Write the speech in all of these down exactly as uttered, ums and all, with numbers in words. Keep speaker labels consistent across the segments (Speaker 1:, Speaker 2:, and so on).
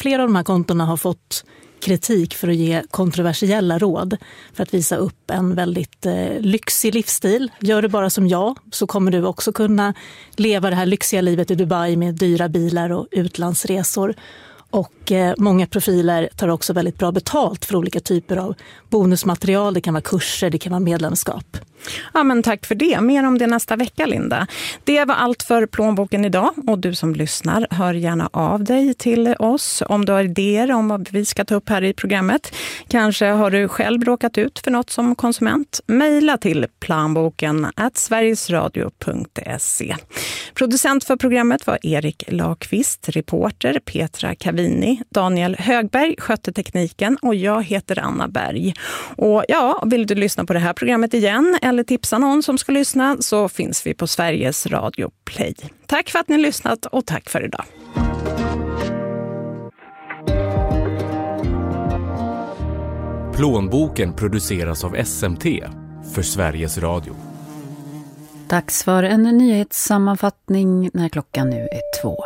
Speaker 1: flera av de här kontona har fått kritik för att ge kontroversiella råd för att visa upp en väldigt eh, lyxig livsstil. Gör du bara som jag så kommer du också kunna leva det här lyxiga livet i Dubai med dyra bilar och utlandsresor. Och eh, många profiler tar också väldigt bra betalt för olika typer av bonusmaterial. Det kan vara kurser, det kan vara medlemskap.
Speaker 2: Ja, men tack för det. Mer om det nästa vecka, Linda. Det var allt för Plånboken idag. Och du som lyssnar, hör gärna av dig till oss om du har idéer om vad vi ska ta upp här i programmet. Kanske har du själv råkat ut för något som konsument. Maila till planboken at sverigesradio punkt se. Producent för programmet var Erik Lakvist, reporter Petra Cavini, Daniel Högberg skötte tekniken och jag heter Anna Berg. Och ja, vill du lyssna på det här programmet igen eller tipsa någon som ska lyssna så finns vi på Sveriges Radio Play. Tack för att ni har lyssnat och tack för idag.
Speaker 3: Plånboken produceras av S M T för Sveriges Radio.
Speaker 4: Dags för en nyhetssammanfattning när klockan nu är två.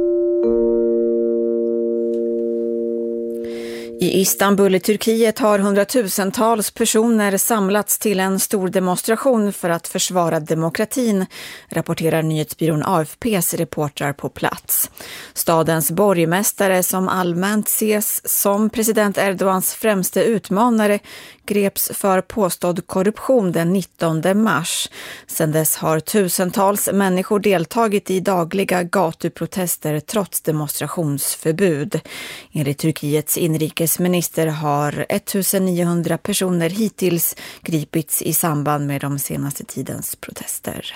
Speaker 5: I Istanbul i Turkiet har hundratusentals personer samlats till en stor demonstration för att försvara demokratin, rapporterar nyhetsbyrån A F P:s reportrar på plats. Stadens borgmästare, som allmänt ses som president Erdogans främste utmanare, greps för påstådd korruption den nittonde mars. Sedan dess har tusentals människor deltagit i dagliga gatuprotester trots demonstrationsförbud. Enligt Turkiets inrikesminister har ettusenniohundra personer hittills gripits i samband med de senaste tidens protester.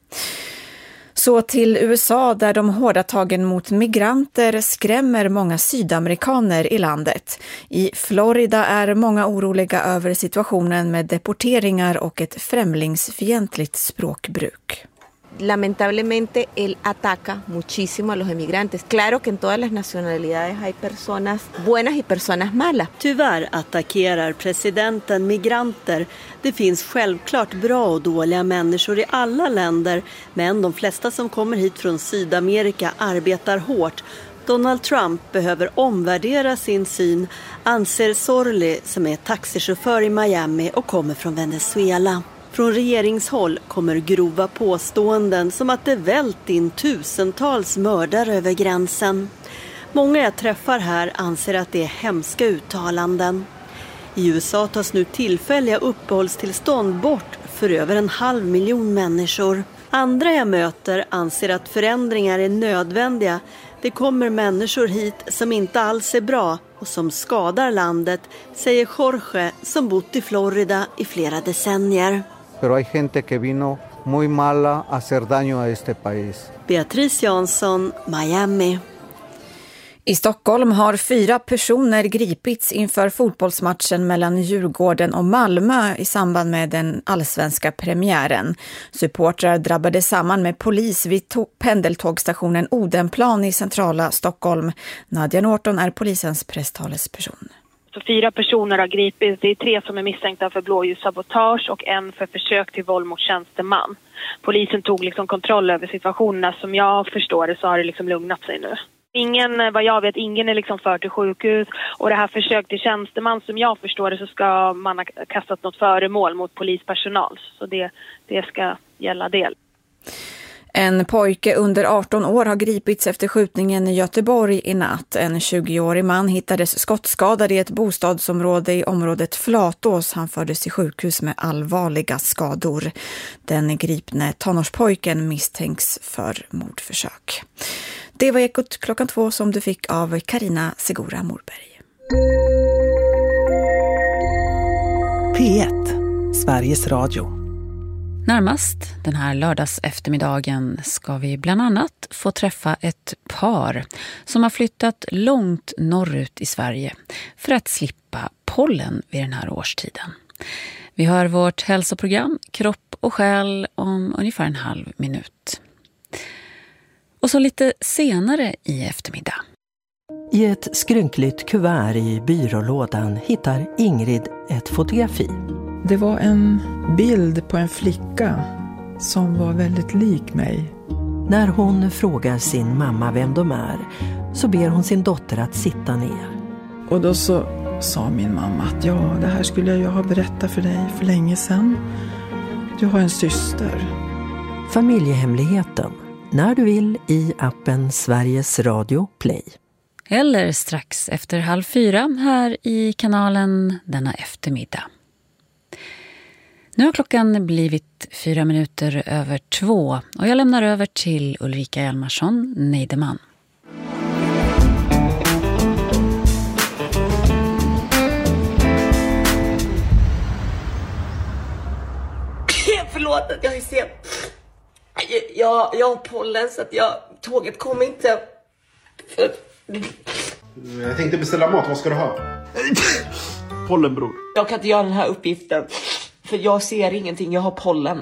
Speaker 5: Så till U S A där de hårda tagen mot migranter skrämmer många sydamerikaner i landet. I Florida är många oroliga över situationen med deporteringar och ett främlingsfientligt språkbruk.
Speaker 6: Lamentablemente él ataca muchísimo a los emigrantes. Claro que en todas las nacionalidades hay personas buenas y personas malas.
Speaker 7: Tyvärr attackerar presidenten migranter. Det finns självklart bra och dåliga människor i alla länder, men de flesta som kommer hit från Sydamerika arbetar hårt. Donald Trump behöver omvärdera sin syn, anser Sorli, som är taxichaufför i Miami och kommer från Venezuela. Från regeringshåll kommer grova påståenden som att det vält in tusentals mördare över gränsen. Många jag träffar här anser att det är hemska uttalanden. I U S A tas nu tillfälliga uppehållstillstånd bort för över en halv miljon människor. Andra jag möter anser att förändringar är nödvändiga. Det kommer människor hit som inte alls är bra och som skadar landet, säger Jorge som bott i Florida i flera decennier.
Speaker 8: Pero hay gente que vino muy mala a hacer daño a este país.
Speaker 7: Beatrice Jansson, Miami.
Speaker 5: I Stockholm har fyra personer gripits inför fotbollsmatchen mellan Djurgården och Malmö i samband med den allsvenska premiären. Supportrar drabbade samman med polis vid to- pendeltågstationen Odenplan i centrala Stockholm. Nadja Norton är polisens presstalesperson.
Speaker 9: Så fyra personer har gripits. Det är tre som är misstänkta för blåljussabotage och en för försök till våld mot tjänsteman. Polisen tog liksom kontroll över situationerna. Som jag förstår det så har det liksom lugnat sig nu. Ingen, vad jag vet, ingen är liksom för till sjukhus. Och det här försök till tjänsteman, som jag förstår det, så ska man ha kastat något föremål mot polispersonal. Så det, det ska gälla det.
Speaker 5: En pojke under arton år har gripits efter skjutningen i Göteborg i natt. En tjugoårig man hittades skottskadad i ett bostadsområde i området Flatås. Han fördes till sjukhus med allvarliga skador. Den gripne tonårspojken misstänks för mordförsök. Det var Ekot klockan två som du fick av Carina Segura Morberg.
Speaker 10: P ett, Sveriges Radio.
Speaker 4: Närmast den här lördags eftermiddagen ska vi bland annat få träffa ett par som har flyttat långt norrut i Sverige för att slippa pollen vid den här årstiden. Vi hör vårt hälsoprogram Kropp och själ om ungefär en halv minut. Och så lite senare i eftermiddag.
Speaker 10: I ett skrynkligt kuvert i byrålådan hittar Ingrid ett fotografi.
Speaker 11: Det var en bild på en flicka som var väldigt lik mig.
Speaker 10: När hon frågar sin mamma vem de är så ber hon sin dotter att sitta ner.
Speaker 11: Och då så sa min mamma att ja, det här skulle jag ju ha berättat för dig för länge sedan. Du har en syster.
Speaker 10: Familjehemligheten. När du vill i appen Sveriges Radio Play.
Speaker 4: Eller strax efter halv fyra här i kanalen denna eftermiddag. Nu har klockan blivit fyra minuter över två och jag lämnar över till Ulrika Hjalmarsson Neideman.
Speaker 12: Förlåt att jag är sen. Jag, jag har pollen så att jag, tåget kommer inte. För...
Speaker 13: Jag tänkte beställa mat, vad ska du ha? Pollen, bror.
Speaker 12: Jag kan inte göra den här uppgiften. För jag ser ingenting, jag har pollen.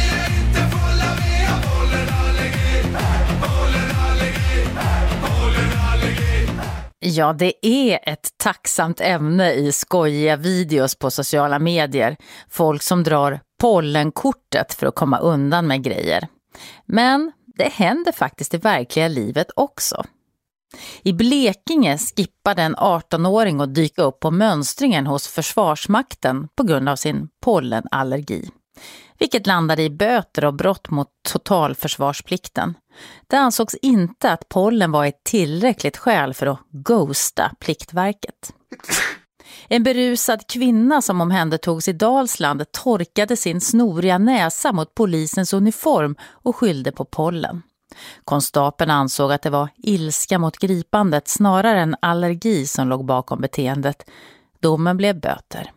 Speaker 14: Ja, det är ett tacksamt ämne i skojiga videos på sociala medier. Folk som drar pollenkortet för att komma undan med grejer. Men det händer faktiskt i verkliga livet också. I Blekinge skippade en arton-åring att dyka upp på mönstringen hos Försvarsmakten på grund av sin pollenallergi. Vilket landade i böter och brott mot totalförsvarsplikten. Det ansågs inte att pollen var ett tillräckligt skäl för att ghosta Pliktverket. En berusad kvinna som omhändertogs i Dalsland torkade sin snoriga näsa mot polisens uniform och skyllde på pollen. Konstapeln ansåg att det var ilska mot gripandet snarare än allergi som låg bakom beteendet. Domen blev böter.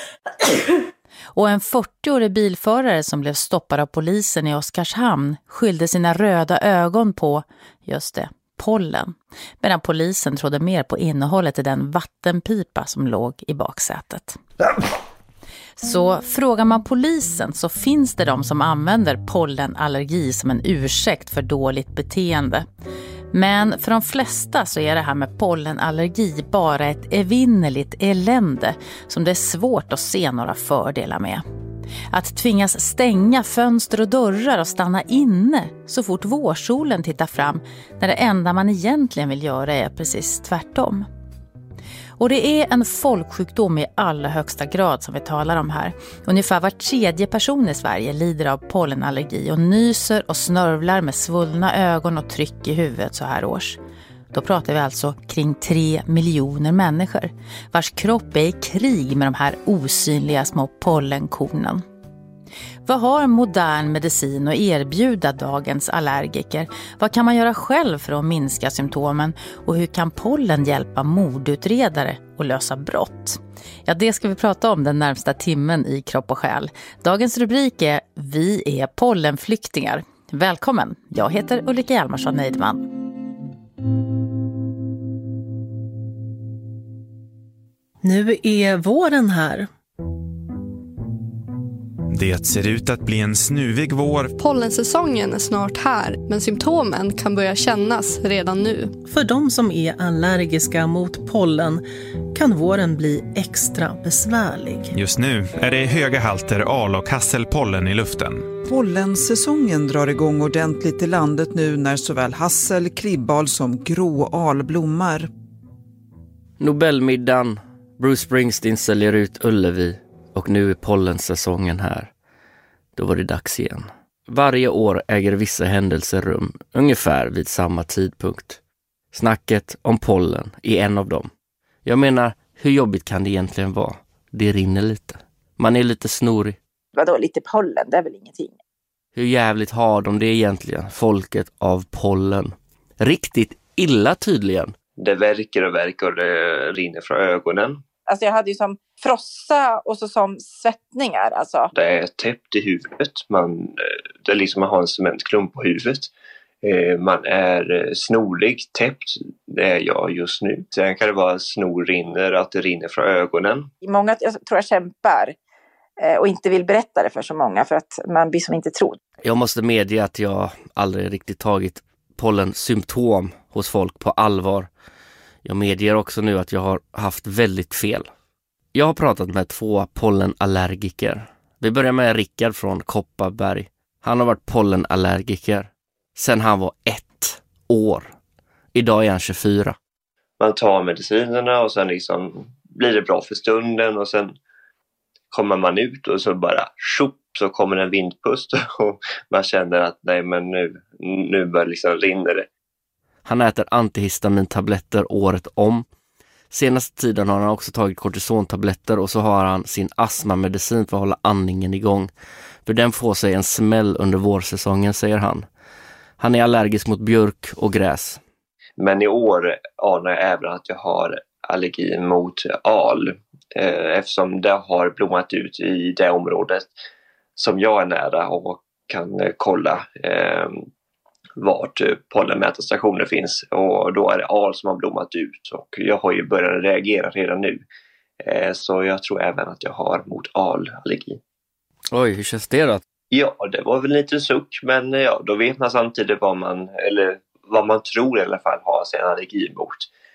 Speaker 14: Och en fyrtioårig bilförare som blev stoppad av polisen i Oskarshamn skyllde sina röda ögon på, just det, pollen. Medan polisen trodde mer på innehållet i den vattenpipa som låg i baksätet. Så frågar man polisen så finns det de som använder pollenallergi som en ursäkt för dåligt beteende. Men för de flesta så är det här med pollenallergi bara ett evinnerligt elände som det är svårt att se några fördelar med. Att tvingas stänga fönster och dörrar och stanna inne så fort vårsolen tittar fram när det enda man egentligen vill göra är precis tvärtom. Och det är en folksjukdom i allra högsta grad som vi talar om här. Ungefär var tredje person i Sverige lider av pollenallergi och nyser och snörvlar med svullna ögon och tryck i huvudet så här års. Då pratar vi alltså kring tre miljoner människor vars kropp är i krig med de här osynliga små pollenkornen. Vad har modern medicin att erbjuda dagens allergiker? Vad kan man göra själv för att minska symptomen? Och hur kan pollen hjälpa mordutredare att lösa brott? Ja, det ska vi prata om den närmsta timmen i Kropp och själ. Dagens rubrik är Vi är pollenflyktingar. Välkommen, jag heter Ulrika Hjalmarsson Neideman.
Speaker 15: Nu är våren här.
Speaker 16: Det ser ut att bli en snuvig vår.
Speaker 17: Pollensäsongen är snart här, men symptomen kan börja kännas redan nu.
Speaker 15: För de som är allergiska mot pollen kan våren bli extra besvärlig.
Speaker 16: Just nu är det höga halter al- och hasselpollen i luften.
Speaker 18: Pollensäsongen drar igång ordentligt i landet nu när såväl hassel, kribbal som gråal blommar.
Speaker 19: Nobelmiddagen, Bruce Springsteen säljer ut Ullevi. Och nu är pollensäsongen här. Då var det dags igen. Varje år äger vissa händelser rum, ungefär vid samma tidpunkt. Snacket om pollen är en av dem. Jag menar, hur jobbigt kan det egentligen vara? Det rinner lite. Man är lite snorig.
Speaker 20: Vadå, lite pollen? Det är väl ingenting?
Speaker 19: Hur jävligt har de det egentligen, folket av pollen? Riktigt illa tydligen.
Speaker 21: Det verkar och verkar och det rinner från ögonen.
Speaker 20: Alltså jag hade ju som frossa och så som svettningar. Alltså.
Speaker 21: Det är täppt i huvudet. Man, det är liksom att ha en cementklump på huvudet. Man är snorig, täppt. Det är jag just nu. Sen kan det vara snorrinner, att det rinner från ögonen.
Speaker 20: Många jag tror jag kämpar och inte vill berätta det för så många för att man blir som inte trodd.
Speaker 19: Jag måste medge att jag aldrig riktigt tagit pollensymptom hos folk på allvar. Jag medger också nu att jag har haft väldigt fel. Jag har pratat med två pollenallergiker. Vi börjar med Rickard från Kopparberg. Han har varit pollenallergiker sedan han var ett år. Idag är han tjugofyra.
Speaker 21: Man tar medicinerna och sen liksom blir det bra för stunden och sen kommer man ut och så bara tjopp så kommer en vindpust och man känner att nej men nu, nu börjar liksom rinner det.
Speaker 19: Han äter antihistamintabletter året om. Senaste tiden har han också tagit kortisontabletter och så har han sin astmamedicin för att hålla andningen igång. För den får sig en smäll under vårsäsongen, säger han. Han är allergisk mot björk och gräs.
Speaker 21: Men i år anar jag även att jag har allergi mot al. Eftersom det har blommat ut i det området som jag är nära och kan kolla eh, vart pollenmätarstationer finns. Och då är det al som har blommat ut och jag har ju börjat reagera redan nu. Eh, så jag tror även att jag har mot al-allergi.
Speaker 19: Oj, hur känns det då?
Speaker 21: Ja, det var väl lite suck, men ja, då vet man samtidigt vad man, eller vad man tror i alla fall har sin allergi mot.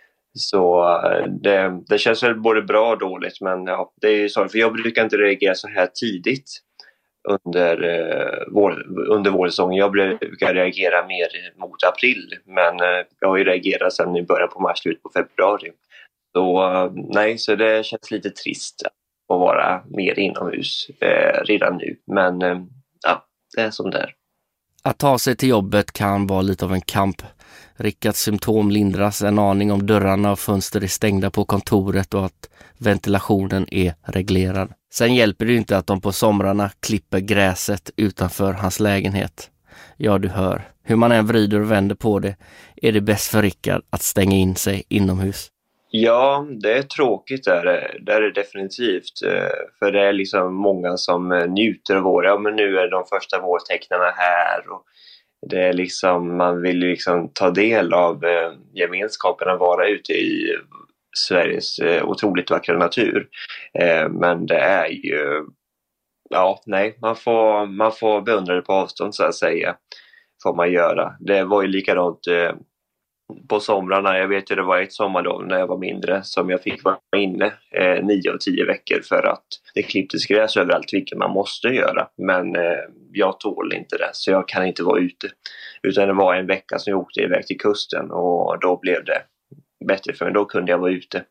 Speaker 21: Så det, det känns väl både bra och dåligt, men ja, det är ju så, för jag brukar inte reagera så här tidigt under, uh, vår, under vårsäsongen. Jag brukar reagera mer mot april, men uh, jag har ju reagerat sedan i början på mars, slut på februari. Så uh, nej, så det känns lite trist att vara mer inomhus uh, redan nu, men uh, ja, det är som det är.
Speaker 19: Att ta sig till jobbet kan vara lite av en kamp. Rickards symptom lindras en aning om dörrarna och fönster är stängda på kontoret och att ventilationen är reglerad. Sen hjälper det ju inte att de på somrarna klipper gräset utanför hans lägenhet. Ja, du hör. Hur man än vrider och vänder på det är det bäst för Rickard att stänga in sig inomhus.
Speaker 21: Ja, det är tråkigt där. Det är det definitivt. För det är liksom många som njuter av vår. Ja, men nu är de första vårtecknarna här och det är liksom, man vill liksom ta del av eh, gemenskapen att vara ute i Sveriges eh, otroligt vackra natur. Eh, men det är ju, ja, nej, man får, man får beundra det på avstånd så att säga. Får man göra. Det var ju likadant eh, på somrarna. Jag vet ju det var ett sommarlov när jag var mindre som jag fick vara inne eh, nio och tio veckor för att det klipptes gräs överallt, vilket man måste göra. Men eh, jag tål inte det, så jag kan inte vara ute. Utan det var en vecka som jag åkte iväg till kusten och då blev det bättre för mig. Då kunde jag vara ute.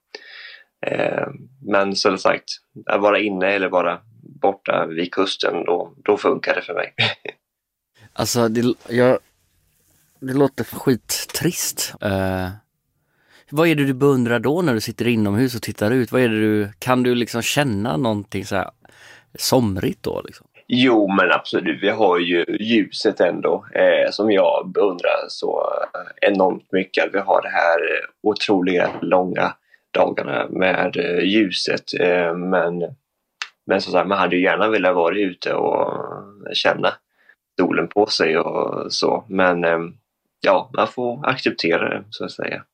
Speaker 21: Eh, men som sagt, att vara inne eller vara borta vid kusten, då, då funkar det för mig.
Speaker 19: Alltså, det, jag, det låter skittrist. Uh, vad är det du beundrar då när du sitter inomhus och tittar ut? Vad är det du, kan du liksom känna någonting så här somrigt då liksom?
Speaker 21: Jo, men absolut. Vi har ju ljuset ändå eh, som jag beundrar så enormt mycket. Vi har det här otroliga långa dagarna med eh, ljuset. Eh, men, men så sagt, man hade ju gärna velat vara ute och känna solen på sig och så. Men eh, ja, man får acceptera det så att säga.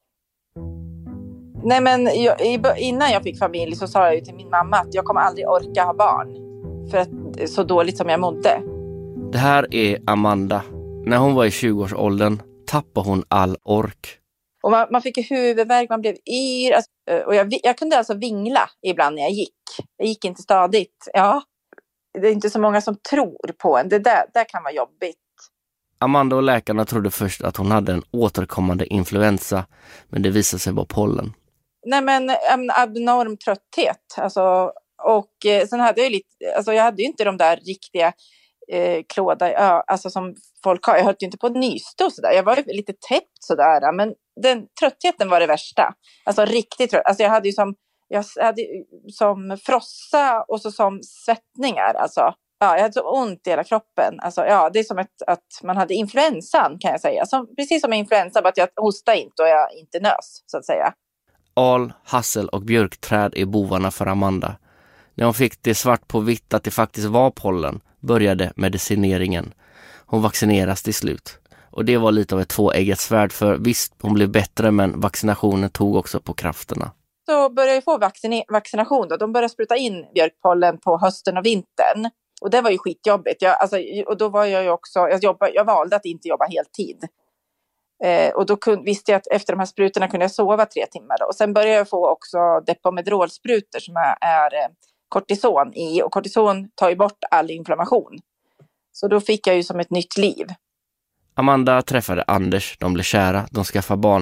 Speaker 20: Nej, men jag, innan jag fick familj så sa jag ju till min mamma att jag kommer aldrig orka ha barn. För att så dåligt som jag mådde.
Speaker 19: Det här är Amanda. När hon var i tjugoårsåldern tappade hon all ork.
Speaker 20: Och man, man fick huvudvärk, man blev yr. Alltså, och jag, jag kunde alltså vingla ibland när jag gick. Jag gick inte stadigt. Ja, det är inte så många som tror på en. Det där, där kan vara jobbigt.
Speaker 19: Amanda och läkarna trodde först att hon hade en återkommande influensa. Men det visade sig vara pollen.
Speaker 20: Nej, men en abnorm trötthet. Alltså... Och eh, sen hade jag lite, alltså jag hade ju inte de där riktiga eh, klåda, ja, alltså som folk har. Jag höll ju inte på att nysta och sådär. Jag var lite täppt sådär, men den tröttheten var det värsta. Alltså riktigt trött. Alltså jag hade ju som, jag hade som frossa och så som svettningar. Alltså ja, jag hade så ont i hela kroppen. Alltså ja, det är som ett, att man hade influensan kan jag säga. Som, precis som influensa, bara att jag hostade inte och jag inte nös så att säga.
Speaker 19: Al, hassel och björkträd är bovarna för Amanda. När hon fick det svart på vitt att det faktiskt var pollen började medicineringen. Hon vaccineras till slut. Och det var lite av ett tvåeggat svärd för visst, hon blev bättre men vaccinationen tog också på krafterna.
Speaker 20: Så började jag få vaccin- vaccination då. De började spruta in björkpollen på hösten och vintern. Och det var ju skitjobbigt. Jag, alltså, och då var jag ju också, jag, jobbade, jag valde att inte jobba heltid. Eh, och då kun, visste jag att efter de här sprutorna kunde jag sova tre timmar. Då. Och sen började jag få också depomedrolsprutor som är, är eh, kortison i. Och kortison tar ju bort all inflammation. Så då fick jag ju som ett nytt liv.
Speaker 19: Amanda träffade Anders, de blev kära, de skaffade barn.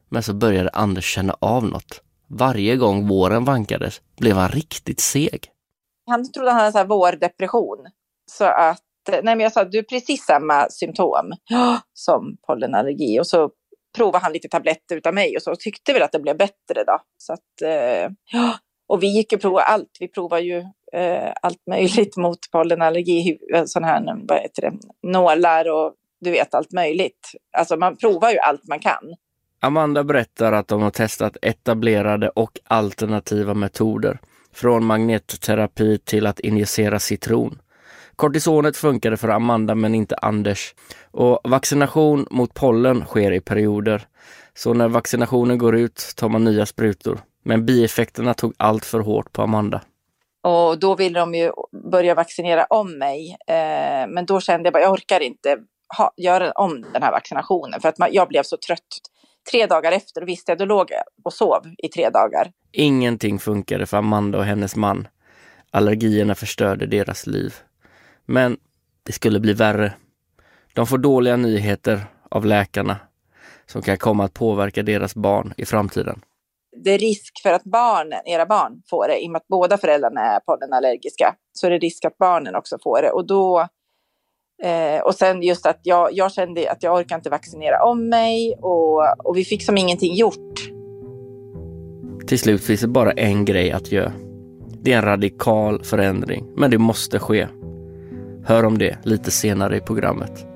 Speaker 19: Men så började Anders känna av något. Varje gång våren vankades blev han riktigt seg.
Speaker 20: Han trodde han hade så här vårdepression. Så att, nej men jag sa, du är precis samma symptom som pollenallergi. Och så provade han lite tabletter utav mig och så tyckte väl att det blev bättre då. Så att, ja. Och vi gick och provade allt. Vi provade ju eh, allt möjligt mot pollenallergi. Sån här, vad heter det, nålar och du vet allt möjligt. Alltså man provar ju allt man kan.
Speaker 19: Amanda berättar att de har testat etablerade och alternativa metoder. Från magnetterapi till att injicera citron. Kortisonet funkade för Amanda men inte Anders. Och vaccination mot pollen sker i perioder. Så när vaccinationen går ut tar man nya sprutor. Men bieffekterna tog allt för hårt på Amanda.
Speaker 20: Och då ville de ju börja vaccinera om mig. Eh, men då kände jag bara, jag orkar inte ha, göra om den här vaccinationen. För att man, jag blev så trött. Tre dagar efter och visste jag, då låg jag och sov i tre dagar.
Speaker 19: Ingenting funkade för Amanda och hennes man. Allergierna förstörde deras liv. Men det skulle bli värre. De får dåliga nyheter av läkarna som kan komma att påverka deras barn i framtiden.
Speaker 20: Det är risk för att barnen, era barn får det. I och med att båda föräldrarna är pollenallergiska så är det risk att barnen också får det. Och då... Eh, och sen just att jag, jag kände att jag orkar inte vaccinera om mig och, och vi fick som ingenting gjort.
Speaker 19: Till slut finns det bara en grej att göra. Det är en radikal förändring, men det måste ske. Hör om det lite senare i programmet.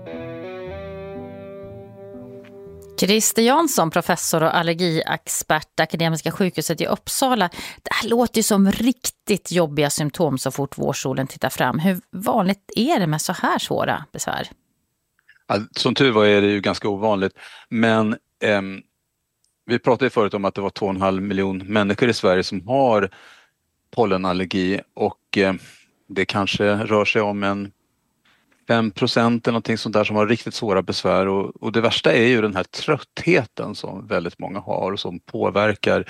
Speaker 14: Christer Jansson, professor och allergiexpert, Akademiska sjukhuset i Uppsala. Det här låter ju som riktigt jobbiga symptom så fort vårsolen tittar fram. Hur vanligt är det med så här svåra besvär?
Speaker 1: Ja, som tur var är det ju ganska ovanligt. Men eh, vi pratade förut om att det var två och en halv miljon människor i Sverige som har pollenallergi. Och eh, det kanske rör sig om en fem procent eller någonting sånt där som har riktigt svåra besvär. Och, och det värsta är ju den här tröttheten som väldigt många har och som påverkar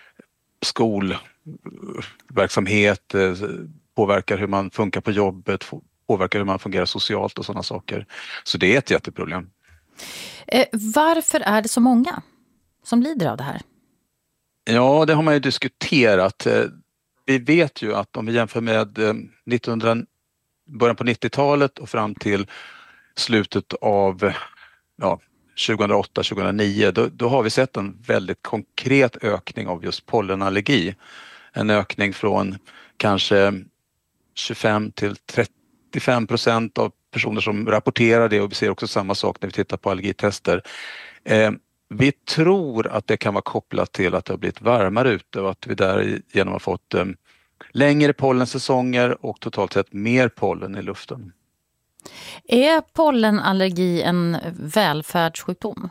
Speaker 1: skolverksamhet, påverkar hur man funkar på jobbet, påverkar hur man fungerar socialt och sådana saker. Så det är ett jätteproblem.
Speaker 14: Eh, varför är det så många som lider av det här?
Speaker 1: Ja, det har man ju diskuterat. Vi vet ju att om vi jämför med nittonhundra början på nittiotalet och fram till slutet av ja, tjugohundraåtta tjugohundranio då, då har vi sett en väldigt konkret ökning av just pollenallergi. En ökning från kanske tjugofem till trettiofem procent av personer som rapporterar det, och vi ser också samma sak när vi tittar på allergitester. Eh, vi tror att det kan vara kopplat till att det har blivit varmare ute och att vi därigenom har fått eh, längre pollensäsonger och totalt sett mer pollen i luften.
Speaker 14: Är pollenallergi en välfärdssjukdom?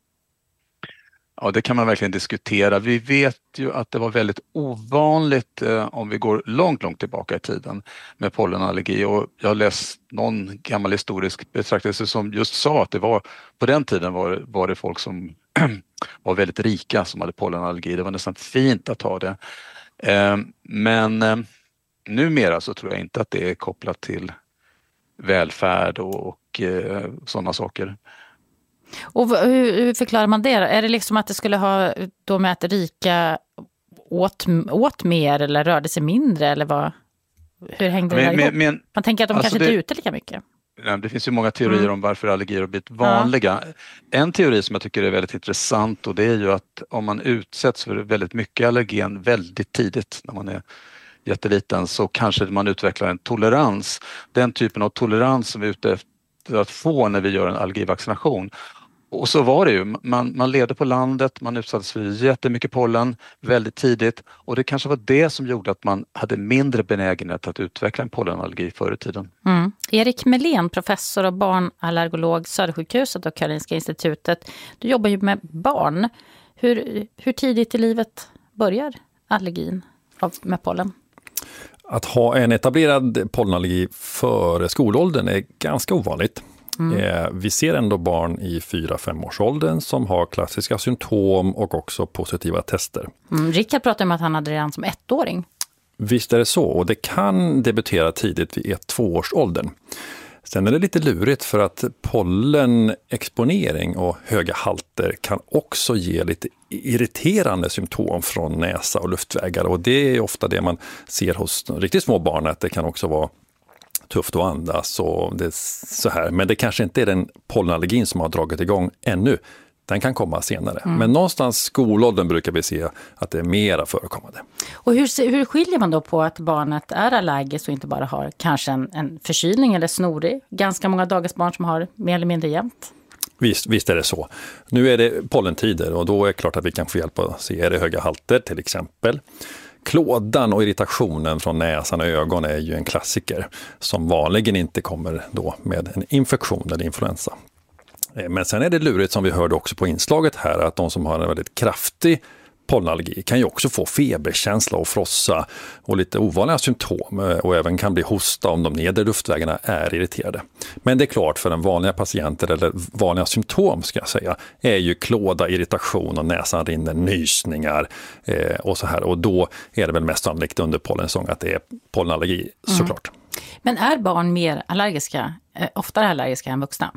Speaker 1: Ja, det kan man verkligen diskutera. Vi vet ju att det var väldigt ovanligt eh, om vi går långt, långt tillbaka i tiden med pollenallergi. Och jag har läst någon gammal historisk betraktelse som just sa att det var, på den tiden var, var det folk som var väldigt rika som hade pollenallergi. Det var nästan fint att ha det. Eh, men eh, numera så tror jag inte att det är kopplat till välfärd och, och eh, sådana saker.
Speaker 14: Och hur, hur förklarar man det? Är det liksom att det skulle ha då med att rika åt, åt mer eller rörde sig mindre? Eller vad, hur hängde det
Speaker 1: men,
Speaker 14: där ihop?
Speaker 1: Men,
Speaker 14: man tänker att de
Speaker 1: alltså
Speaker 14: kanske
Speaker 1: det,
Speaker 14: inte är ute lika mycket.
Speaker 1: Det finns ju många teorier mm. om varför allergier har blivit vanliga. Ja. En teori som jag tycker är väldigt intressant, och det är ju att om man utsätts för väldigt mycket allergen väldigt tidigt när man är jätteliten, så kanske man utvecklar en tolerans. Den typen av tolerans som vi är ute efter att få när vi gör en allergivaccination. Och så var det ju. Man, man levde på landet, man utsattes för jättemycket pollen väldigt tidigt, och det kanske var det som gjorde att man hade mindre benägenhet att utveckla en pollenallergi förr i tiden.
Speaker 14: Mm. Erik Melén, professor och barnallergolog, Södersjukhuset och Karolinska institutet. Du jobbar ju med barn. Hur, hur tidigt i livet börjar allergin av, med pollen?
Speaker 22: Att ha en etablerad pollenallergi före skolåldern är ganska ovanligt. Mm. Eh, vi ser ändå barn i fyra fem års åldern som har klassiska symptom och också positiva tester.
Speaker 14: Mm. Rickard pratade om att han hade redan som ettåring.
Speaker 22: Visst är det så, och det kan debutera tidigt vid ett två års åldern. Sen är det lite lurigt för att pollenexponering och höga halter kan också ge lite irriterande symptom från näsa och luftvägar. Och det är ofta det man ser hos riktigt små barn, att det kan också vara tufft att andas och det är så här. Men det kanske inte är den pollenallergin som har dragit igång ännu. Den kan komma senare. Mm. Men någonstans skolåldern brukar vi se att det är mera förekommande.
Speaker 14: Och hur, hur skiljer man då på att barnet är allergiskt och inte bara har kanske en, en förkylning eller snorig? Ganska många dagisbarn som har mer eller mindre jämt.
Speaker 22: Visst, visst är det så. Nu är det pollentider och då är det klart att vi kan få hjälp att se, är det höga halter till exempel. Klådan och irritationen från näsan och ögon är ju en klassiker som vanligen inte kommer då med en infektion eller influensa. Men sen är det lurigt, som vi hörde också på inslaget här, att de som har en väldigt kraftig pollenallergi kan ju också få feberkänsla och frossa och lite ovanliga symptom och även kan bli hosta om de nedre luftvägarna är irriterade. Men det är klart, för en vanliga patienter eller vanliga symptom ska jag säga är ju klåda, irritation och näsan rinner, nysningar eh, och så här. Och då är det väl mest sannolikt under pollensäsong att det är pollenallergi såklart.
Speaker 14: Mm. Men är barn mer allergiska, eh, oftare allergiska än vuxna?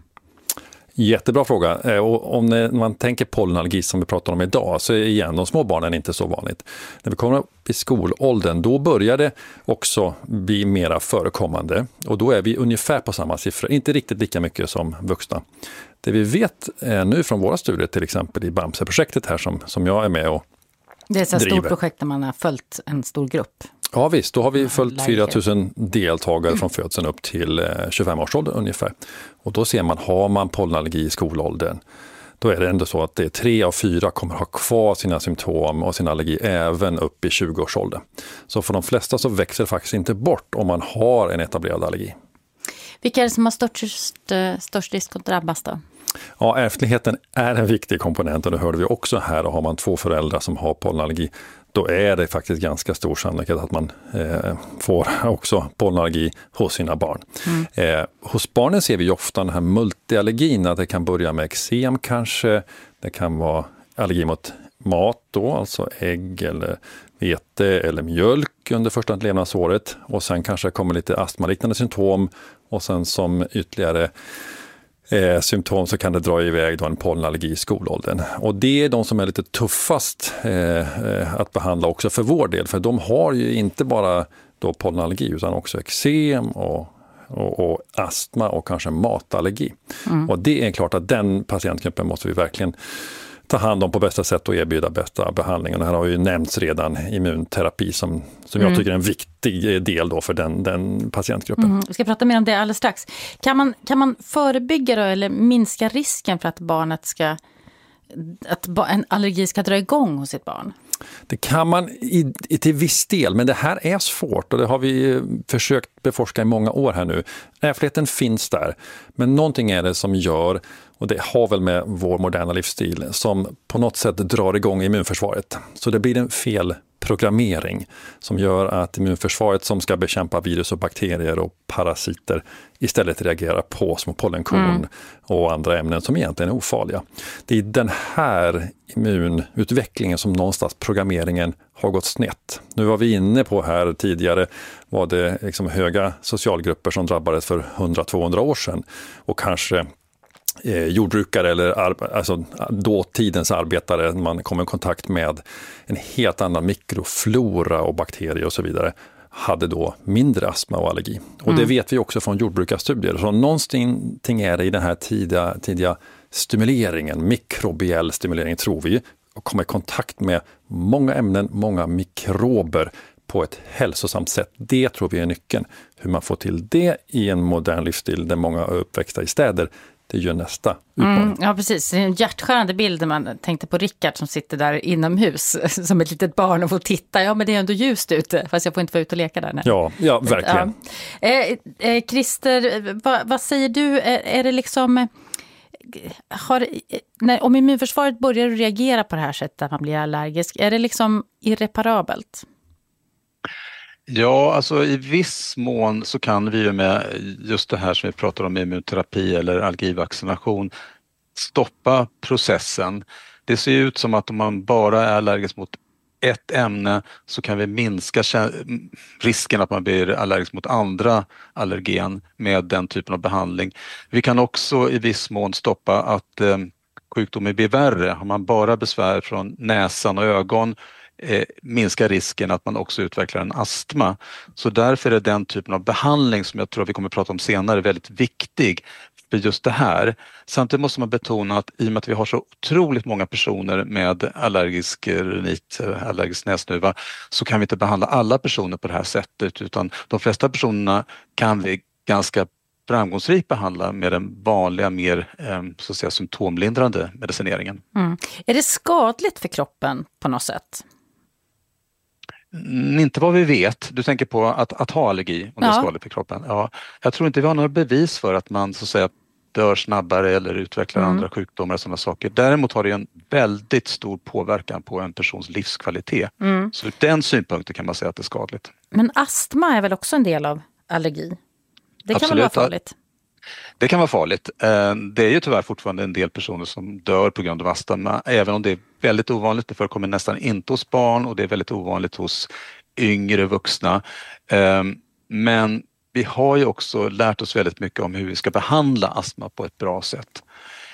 Speaker 22: Jättebra fråga. Och om man tänker pollenallergi som vi pratar om idag, så är igen de små barnen inte så vanligt. När vi kommer upp i skolåldern, då börjar det också bli mera förekommande. Och då är vi ungefär på samma siffror, inte riktigt lika mycket som vuxna. Det vi vet nu från våra studier, till exempel i BAMSE-projektet här som, som jag är med och
Speaker 14: det är ett
Speaker 22: driver.
Speaker 14: stort projekt där man har följt en stor grupp.
Speaker 22: Ja visst, då har vi följt fyra tusen deltagare från födseln upp till tjugofem års ålder ungefär. Och då ser man, har man pollenallergi i skolåldern, då är det ändå så att det är tre av fyra kommer ha kvar sina symptom och sin allergi även upp i tjugo-årsåldern. Så för de flesta så växer det faktiskt inte bort om man har en etablerad allergi.
Speaker 14: Vilka är det som har störst, störst risk att drabbas då?
Speaker 22: Ja, ärftligheten är en viktig komponent och det hörde vi också här. Och har man två föräldrar som har pollenallergi, då är det faktiskt ganska stor sannolikhet att man eh, får också pollenallergi hos sina barn. Mm. Eh, hos barnen ser vi ofta den här multiallergin, att det kan börja med eksem kanske, det kan vara allergi mot mat då, alltså ägg eller vete eller mjölk under första levnadsåret, och sen kanske kommer lite astmaliknande symptom och sen som ytterligare Eh, symptom så kan det dra iväg då en pollenallergi i skolåldern. Och det är de som är lite tuffast eh, att behandla också för vår del. För de har ju inte bara då pollenallergi utan också eksem och, och, och astma och kanske matallergi. Mm. Och det är klart att den patientgruppen måste vi verkligen ta hand om på bästa sätt och erbjuda bästa behandling. Och det här har ju nämnts redan, immunterapi som, som mm. jag tycker är en viktig del då för den, den patientgruppen.
Speaker 14: Mm. Vi ska prata mer om det alldeles strax. Kan man, kan man förebygga då, eller minska risken för att barnet ska, att en allergi ska dra igång hos sitt barn?
Speaker 22: Det kan man i, i, till viss del, men det här är svårt och det har vi försökt beforska i många år här nu. Ärftligheten finns där, men någonting är det som gör, och det har väl med vår moderna livsstil, som på något sätt drar igång immunförsvaret. Så det blir en fel programmering som gör att immunförsvaret som ska bekämpa virus och bakterier och parasiter istället reagerar på små pollenkorn mm. och andra ämnen som egentligen är ofarliga. Det är den här immunutvecklingen som någonstans programmeringen har gått snett. Nu var vi inne på här tidigare, var det liksom höga socialgrupper som drabbades för hundra till tvåhundra år sedan och kanske Eh, jordbrukare eller ar- alltså dåtidens arbetare, man kom i kontakt med en helt annan mikroflora och bakterier och så vidare, hade då mindre astma och allergi. Och mm. det vet vi också från jordbrukarstudier. Så någonting är det i den här tidiga, tidiga stimuleringen, mikrobiell stimulering tror vi, och komma i kontakt med många ämnen, många mikrober på ett hälsosamt sätt. Det tror vi är nyckeln. Hur man får till det i en modern livsstil där många är uppväxta i städer, det är ju nästa utmaning.
Speaker 14: Mm, ja, precis. Det är en hjärtskärande bild när man tänkte på Rickard som sitter där inomhus som ett litet barn och får titta. Ja, men det är ändå ljust ute, fast jag får inte vara ute och leka där. Nej.
Speaker 22: Ja, ja, verkligen.
Speaker 14: Ja. Eh, eh, Christer, vad, vad säger du? Är, är det liksom... Har, när, om immunförsvaret börjar reagera på det här sättet att man blir allergisk, är det liksom irreparabelt?
Speaker 1: Ja, alltså i viss mån så kan vi ju med just det här som vi pratar om, immunterapi eller allergivaccination, stoppa processen. Det ser ut som att om man bara är allergisk mot ett ämne så kan vi minska risken att man blir allergisk mot andra allergen med den typen av behandling. Vi kan också i viss mån stoppa att eh, sjukdomen blir värre. Har man bara besvär från näsan och ögon eh, minskar risken att man också utvecklar en astma. Så därför är den typen av behandling som jag tror vi kommer att prata om senare väldigt viktig för just det här. Samtidigt måste man betona att i och med att vi har så otroligt många personer med allergisk rinit, allergisk näsnuva, så kan vi inte behandla alla personer på det här sättet, utan de flesta personerna kan vi ganska framgångsrikt behandla med den vanliga, mer så att säga, symptomlindrande medicineringen.
Speaker 14: Mm. Är det skadligt för kroppen på något sätt?
Speaker 1: Mm, inte vad vi vet. Du tänker på att, att ha allergi, om ja. det är skadligt för kroppen. Ja, jag tror inte vi har några bevis för att man så att säga dör snabbare eller utvecklar mm. andra sjukdomar och sådana saker. Däremot har det en väldigt stor påverkan på en persons livskvalitet. Mm. Så ur den synpunkten kan man säga att det är skadligt.
Speaker 14: Men astma är väl också en del av allergi? Det kan Absolut. väl vara farligt?
Speaker 1: Det kan vara farligt. Det är ju tyvärr fortfarande en del personer som dör på grund av astma, även om det är väldigt ovanligt. Det förekommer nästan inte hos barn och det är väldigt ovanligt hos yngre vuxna. Men vi har ju också lärt oss väldigt mycket om hur vi ska behandla astma på ett bra sätt.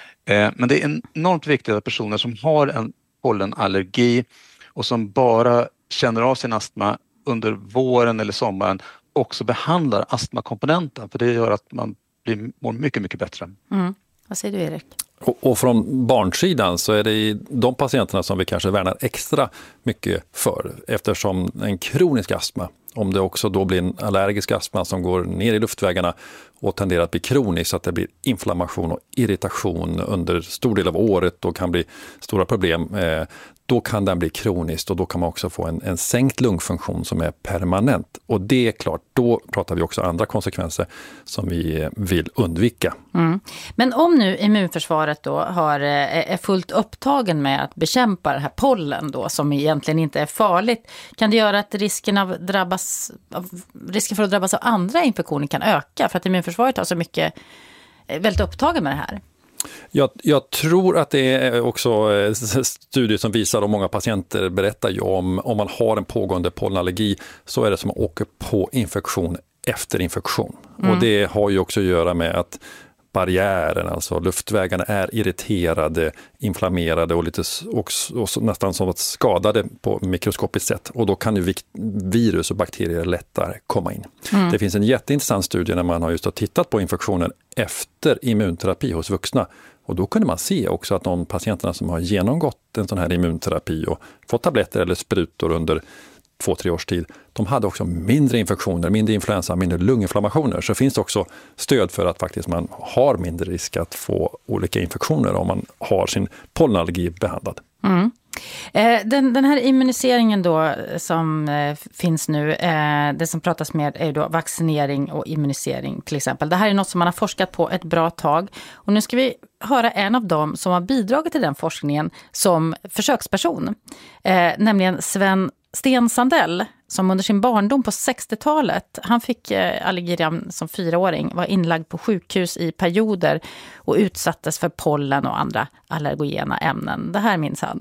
Speaker 1: Men det är enormt viktigt att personer som har en pollenallergi och som bara känner av sin astma under våren eller sommaren också behandlar astmakomponenten, för det gör att man blir, mår mycket, mycket bättre.
Speaker 14: Mm. Vad säger du, Erik?
Speaker 22: Och, och från barnsidan så är det i de patienterna som vi kanske värnar extra mycket för, eftersom en kronisk astma, om det också då blir en allergisk astma som går ner i luftvägarna och tenderar att bli kronisk så att det blir inflammation och irritation under stor del av året och kan bli stora problem, eh, då kan den bli kronisk och då kan man också få en, en sänkt lungfunktion som är permanent. Och det är klart, då pratar vi också andra konsekvenser som vi vill undvika.
Speaker 14: Mm. Men om nu immunförsvaret då har, är fullt upptagen med att bekämpa det här pollen då, som egentligen inte är farligt, kan det göra att risken, av drabbas, av, risken för att drabbas av andra infektioner kan öka? För att immunförsvaret har så mycket, väldigt upptagen med det här.
Speaker 22: Jag, jag tror att det är också studier som visar, och många patienter berättar ju om, om man har en pågående pollenallergi så är det som att åka på infektion efter infektion. Mm. Och det har ju också att göra med att barriären, alltså luftvägarna, är irriterade, inflammerade och, lite, och, och nästan som att skadade på mikroskopiskt sätt. Och då kan ju virus och bakterier lättare komma in. Mm. Det finns en jätteintressant studie när man har just tittat på infektionen efter immunterapi hos vuxna. Och då kunde man se också att de patienterna som har genomgått en sån här immunterapi och fått tabletter eller sprutor under två, tre års tid, de hade också mindre infektioner, mindre influensa, mindre lunginflammationer. Så finns det också stöd för att faktiskt man har mindre risk att få olika infektioner om man har sin pollenallergi behandlad.
Speaker 14: Mm. Den, den här immuniseringen då som eh, finns nu, eh, det som pratas med är då vaccinering och immunisering till exempel. Det här är något som man har forskat på ett bra tag. Och nu ska vi höra en av dem som har bidragit till den forskningen som försöksperson. Eh, nämligen Sven Sten Sandell, som under sin barndom på sextiotalet, han fick eh, allergi som fyraåring, var inlagd på sjukhus i perioder och utsattes för pollen och andra allergogena ämnen. Det här minns han.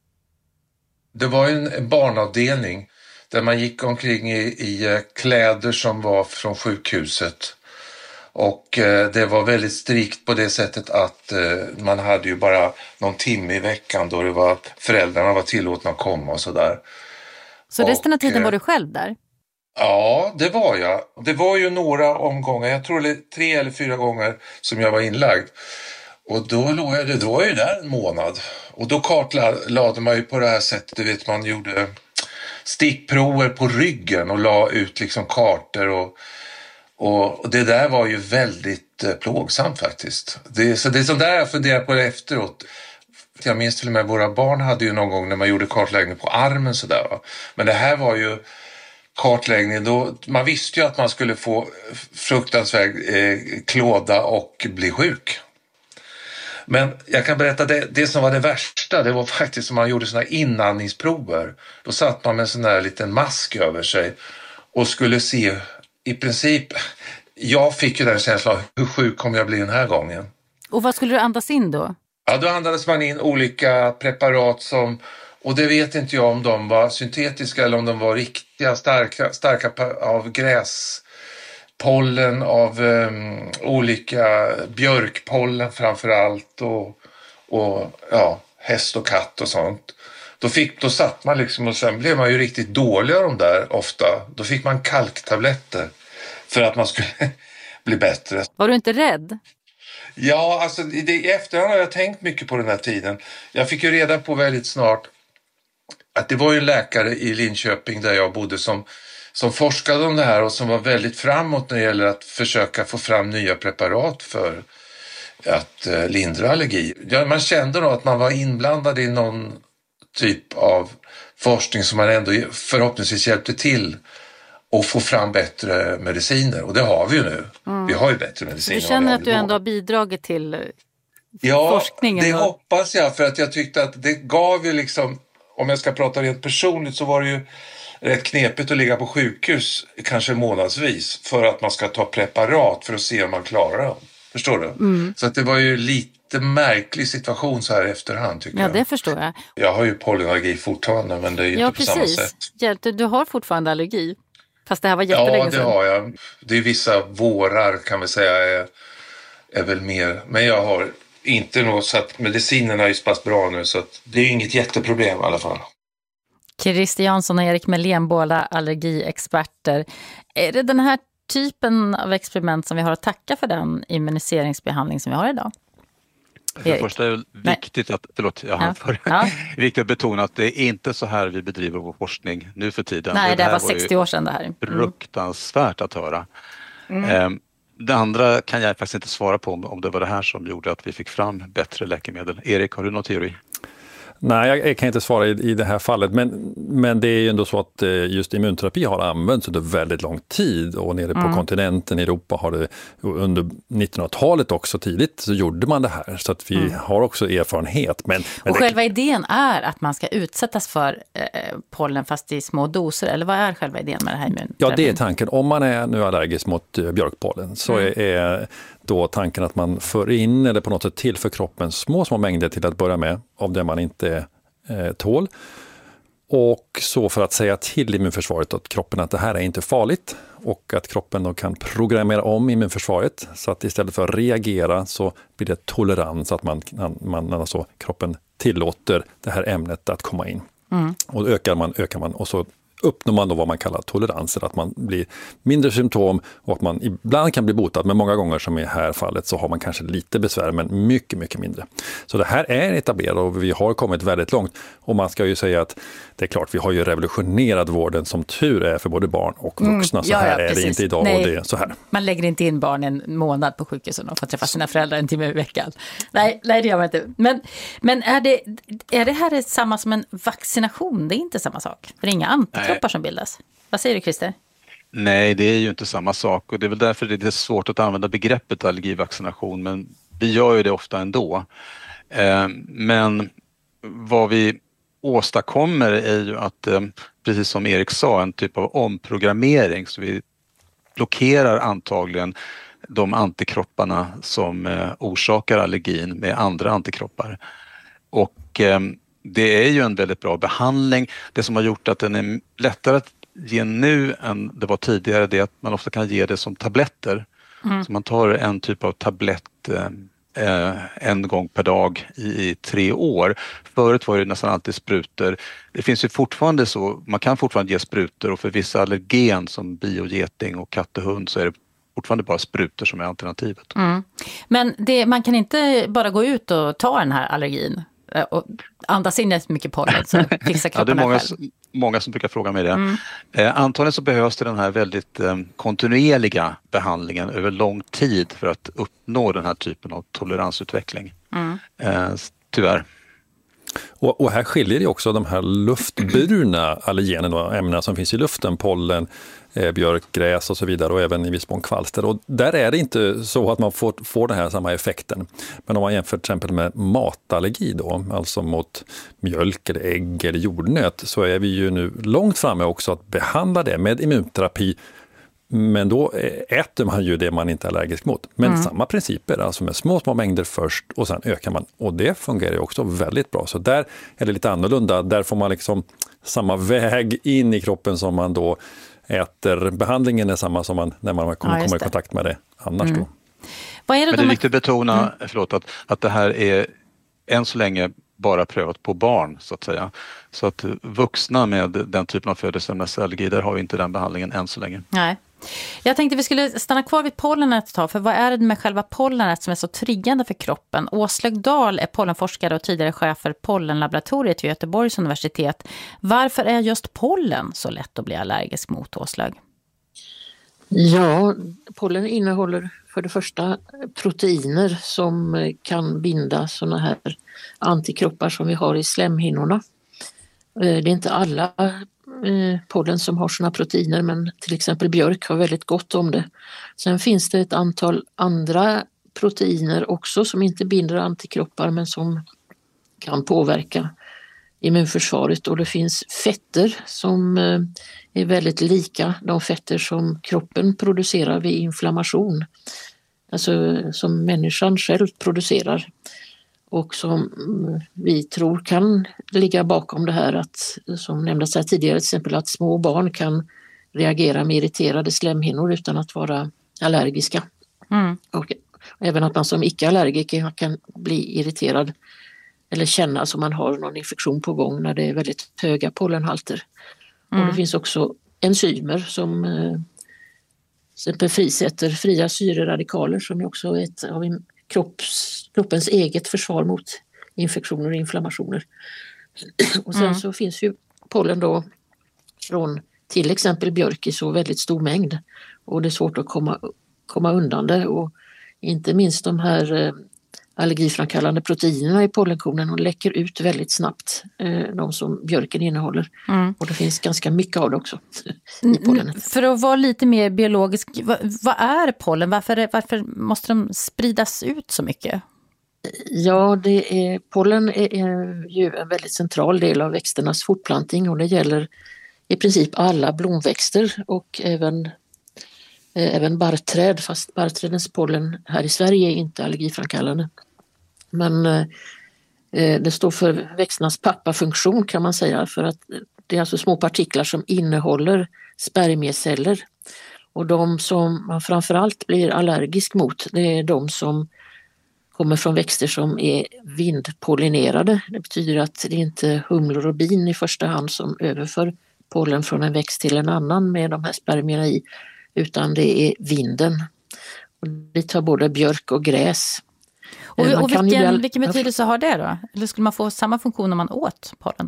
Speaker 2: Det var en barnavdelning där man gick omkring i, i kläder som var från sjukhuset. Och eh, det var väldigt strikt på det sättet att eh, man hade ju bara någon timme i veckan då det var, föräldrarna var tillåtna att komma och sådär.
Speaker 14: Så resten av tiden var du själv där?
Speaker 2: Ja, det var jag. Det var ju några omgångar, jag tror det tre eller fyra gånger som jag var inlagd. Och då låg jag, då var jag ju där en månad. Och då kartlade man ju på det här sättet, du vet, man gjorde stickprover på ryggen och la ut liksom kartor och, och det där var ju väldigt eh, plågsamt faktiskt. Det, så det är sånt där jag funderar på efteråt. Jag minns till och med våra barn hade ju någon gång när man gjorde kartläggning på armen sådär, va. Men det här var ju kartläggning då, man visste ju att man skulle få fruktansvärd eh, klåda och bli sjuk. Men jag kan berätta, det, det som var det värsta, det var faktiskt som man gjorde såna här inandningsprover. Då satt man med en sån här liten mask över sig och skulle se, i princip, jag fick ju den känslan, hur sjuk kommer jag bli den här gången?
Speaker 14: Och vad skulle du andas in då?
Speaker 2: Ja, då andades man in olika preparat som Och det vet inte jag om de var syntetiska eller om de var riktiga, starka, starka av gräspollen, av um, olika björkpollen framför allt och, och ja, häst och katt och sånt. Då, fick, då satt man liksom och sen blev man ju riktigt dålig av de där ofta. Då fick man kalktabletter för att man skulle bli bättre.
Speaker 14: Var du inte rädd?
Speaker 2: Ja, alltså i, det, i efterhand har jag tänkt mycket på den här tiden. Jag fick ju reda på väldigt snart att det var ju en läkare i Linköping där jag bodde som, som forskade om det här och som var väldigt framåt när det gäller att försöka få fram nya preparat för att eh, lindra allergi. Ja, man kände då att man var inblandad i någon typ av forskning som man ändå förhoppningsvis hjälpte till att få fram bättre mediciner. Och det har vi ju nu. Mm. Vi har ju bättre mediciner.
Speaker 14: Så du känner att du ändå har bidragit till
Speaker 2: ja,
Speaker 14: forskningen?
Speaker 2: Ja, det hoppas jag. För att jag tyckte att det gav ju liksom, om jag ska prata rent personligt så var det ju rätt knepigt att ligga på sjukhus kanske månadsvis för att man ska ta preparat för att se om man klarar dem. Förstår du? Mm. Så att det var ju lite märklig situation så här i efterhand tycker
Speaker 14: ja,
Speaker 2: jag.
Speaker 14: Ja, det förstår jag.
Speaker 2: Jag har ju pollenallergi fortfarande men det är ju
Speaker 14: ja,
Speaker 2: inte på
Speaker 14: precis.
Speaker 2: samma sätt.
Speaker 14: Hjälte, du har fortfarande allergi? Fast det här var jättelänge
Speaker 2: Ja, det
Speaker 14: sedan.
Speaker 2: har jag. Det är vissa vårar kan vi säga är, är väl mer. Men jag har inte något så att medicinerna är ju så pass bra nu så att det är ju inget jätteproblem i alla fall.
Speaker 14: Christer Jansson och Erik Melén, båda allergiexperter. Är det den här typen av experiment som vi har att tacka för den immuniseringsbehandling som vi har idag?
Speaker 1: För det första är det viktigt att, förlåt, jag ja. för, ja. viktigt att betona att det är inte så här vi bedriver vår forskning nu för tiden.
Speaker 14: Nej, det,
Speaker 1: det
Speaker 14: var, var sextio år sedan det här. Mm.
Speaker 1: Fruktansvärt att höra. Mm. Det andra kan jag faktiskt inte svara på om, om det var det här som gjorde att vi fick fram bättre läkemedel. Erik, har du någon teori?
Speaker 22: Nej, jag, jag kan inte svara i, i det här fallet, men, men det är ju ändå så att just immunterapi har använts under väldigt lång tid och nere på mm. kontinenten i Europa har det under nittonhundratalet också tidigt så gjorde man det här så att vi mm. har också erfarenhet. Men, men
Speaker 14: och
Speaker 22: det,
Speaker 14: själva idén är att man ska utsättas för eh, pollen fast i små doser, eller vad är själva idén med det här immunterapin?
Speaker 22: Ja, det är tanken. Om man är nu allergisk mot uh, björkpollen så mm. är, är då tanken att man för in eller på något sätt tillför kroppen små, små mängder till att börja med av det man inte eh, tål. Och så för att säga till immunförsvaret att kroppen att det här är inte farligt och att kroppen då kan programmera om immunförsvaret så att istället för att reagera så blir det tolerans att man, man alltså kroppen tillåter det här ämnet att komma in. Mm. Och ökar man, ökar man och så uppnår man då vad man kallar toleranser, att man blir mindre symptom och att man ibland kan bli botad, men många gånger som i det här fallet så har man kanske lite besvär, men mycket, mycket mindre. Så det här är etablerat och vi har kommit väldigt långt och man ska ju säga att det är klart, vi har ju revolutionerat vården som tur är för både barn och vuxna, så här mm, ja, ja, är det inte idag. Nej, och det är så här.
Speaker 14: Man lägger inte in barn en månad på sjukhusen och får träffa sina föräldrar en timme i veckan. Nej, nej det gör man inte. Men, men är, det, är det här samma som en vaccination? Det är inte samma sak. För det är inga antikroppar som bildas. Vad säger du, Christer?
Speaker 1: Nej, det är ju inte samma sak och det är väl därför det är svårt att använda begreppet allergivaccination, men vi gör ju det ofta ändå. Eh, men vad vi åstadkommer är ju att, eh, precis som Erik sa, en typ av omprogrammering så vi blockerar antagligen de antikropparna som eh, orsakar allergin med andra antikroppar. Och eh, det är ju en väldigt bra behandling. Det som har gjort att den är lättare att ge nu än det var tidigare, det är att man ofta kan ge det som tabletter. Mm. Så man tar en typ av tablett eh, en gång per dag i, i tre år. Förut var det nästan alltid sprutor. Det finns ju fortfarande så, man kan fortfarande ge sprutor och för vissa allergen som biogeting och katt och hund så är det fortfarande bara sprutor som är alternativet.
Speaker 14: Mm. Men det, man kan inte bara gå ut och ta den här allergin och andas in mycket pollen så fixar kroppen
Speaker 1: ja, det är många,
Speaker 14: själv.
Speaker 1: många som brukar fråga mig det. Mm. Eh, antagligen så behövs det den här väldigt eh, kontinuerliga behandlingen över lång tid för att uppnå den här typen av toleransutveckling. Mm. Eh, tyvärr.
Speaker 22: Och, och här skiljer det också de här luftburna allergenerna, ämnena som finns i luften, pollen, eh, björk, gräs och så vidare och även i viss mån kvalster. Och där är det inte så att man får, får den här samma effekten. Men om man jämför till exempel med matallergi då, alltså mot mjölk eller ägg eller jordnöt, så är vi ju nu långt framme också att behandla det med immunterapi Men då äter man ju det man inte är allergisk mot. Men
Speaker 14: Mm.
Speaker 22: samma principer, alltså med små, små mängder först och sen ökar man. Och det fungerar ju också väldigt bra. Så där är det lite annorlunda. Där får man liksom samma väg in i kroppen som man då äter. Behandlingen är samma som man när man kommer,
Speaker 14: Ja, just
Speaker 22: kommer i
Speaker 14: det.
Speaker 22: kontakt med det annars
Speaker 14: Mm.
Speaker 22: då.
Speaker 14: Vad är det
Speaker 1: Men
Speaker 14: de
Speaker 1: det är
Speaker 14: här-
Speaker 1: viktigt att betona,
Speaker 14: Mm.
Speaker 1: förlåt, att, att det här är än så länge bara prövat på barn så att säga. Så att vuxna med den typen av födelseämnesallergi, där har vi inte den behandlingen än så länge.
Speaker 14: Nej. Jag tänkte vi skulle stanna kvar vid pollenet ett tag, för vad är det med själva pollenet som är så triggande för kroppen? Åslaug Dahl är pollenforskare och tidigare chef för pollenlaboratoriet vid Göteborgs universitet. Varför är just pollen så lätt att bli allergisk mot, Åslaug?
Speaker 3: Ja, pollen innehåller för det första proteiner som kan binda såna här antikroppar som vi har i slemhinnorna. Det är inte alla pollen som har såna proteiner, men till exempel björk har väldigt gott om det. Sen finns det ett antal andra proteiner också som inte binder antikroppar men som kan påverka immunförsvaret, och det finns fetter som är väldigt lika de fetter som kroppen producerar vid inflammation. Alltså som människan själv producerar och som vi tror kan ligga bakom det här att, som nämndes här tidigare, till exempel att små barn kan reagera med irriterade slemhinnor utan att vara allergiska.
Speaker 14: Mm.
Speaker 3: Och även att man som icke-allergiker kan bli irriterad eller känna som man har någon infektion på gång när det är väldigt höga pollenhalter.
Speaker 14: Mm.
Speaker 3: Och det finns också enzymer som eh, till exempel frisätter fria syreradikaler som är också ett av en kropps, kroppens eget försvar mot infektioner och inflammationer. Och sen
Speaker 14: Mm.
Speaker 3: så finns ju pollen då från till exempel björk i så väldigt stor mängd, och det är svårt att komma, komma undan det, och inte minst de här eh, allergiframkallande proteinerna i pollenkornen och läcker ut väldigt snabbt, eh, de som björken innehåller.
Speaker 14: Mm.
Speaker 3: Och det finns ganska mycket av det också i pollenet.
Speaker 14: För att vara lite mer biologisk, vad, vad är pollen? Varför, varför måste de spridas ut så mycket?
Speaker 3: Ja, det är, pollen är, är ju en väldigt central del av växternas fortplantning, och det gäller i princip alla blomväxter och även Även barrträd, fast barrträdens pollen här i Sverige är inte allergiframkallande. Men eh, det står för växternas pappafunktion kan man säga, för att det är alltså små partiklar som innehåller spermieceller. Och de som man framförallt blir allergisk mot, det är de som kommer från växter som är vindpollinerade. Det betyder att det är inte humlor och bin i första hand som överför pollen från en växt till en annan med de här spermierna i, utan det är vinden. Och det tar både björk och gräs.
Speaker 14: Och,
Speaker 3: Man
Speaker 14: och
Speaker 3: kan
Speaker 14: vilken,
Speaker 3: ju-
Speaker 14: vilken betydelse har det då? Eller skulle man få samma funktion om man åt pollen?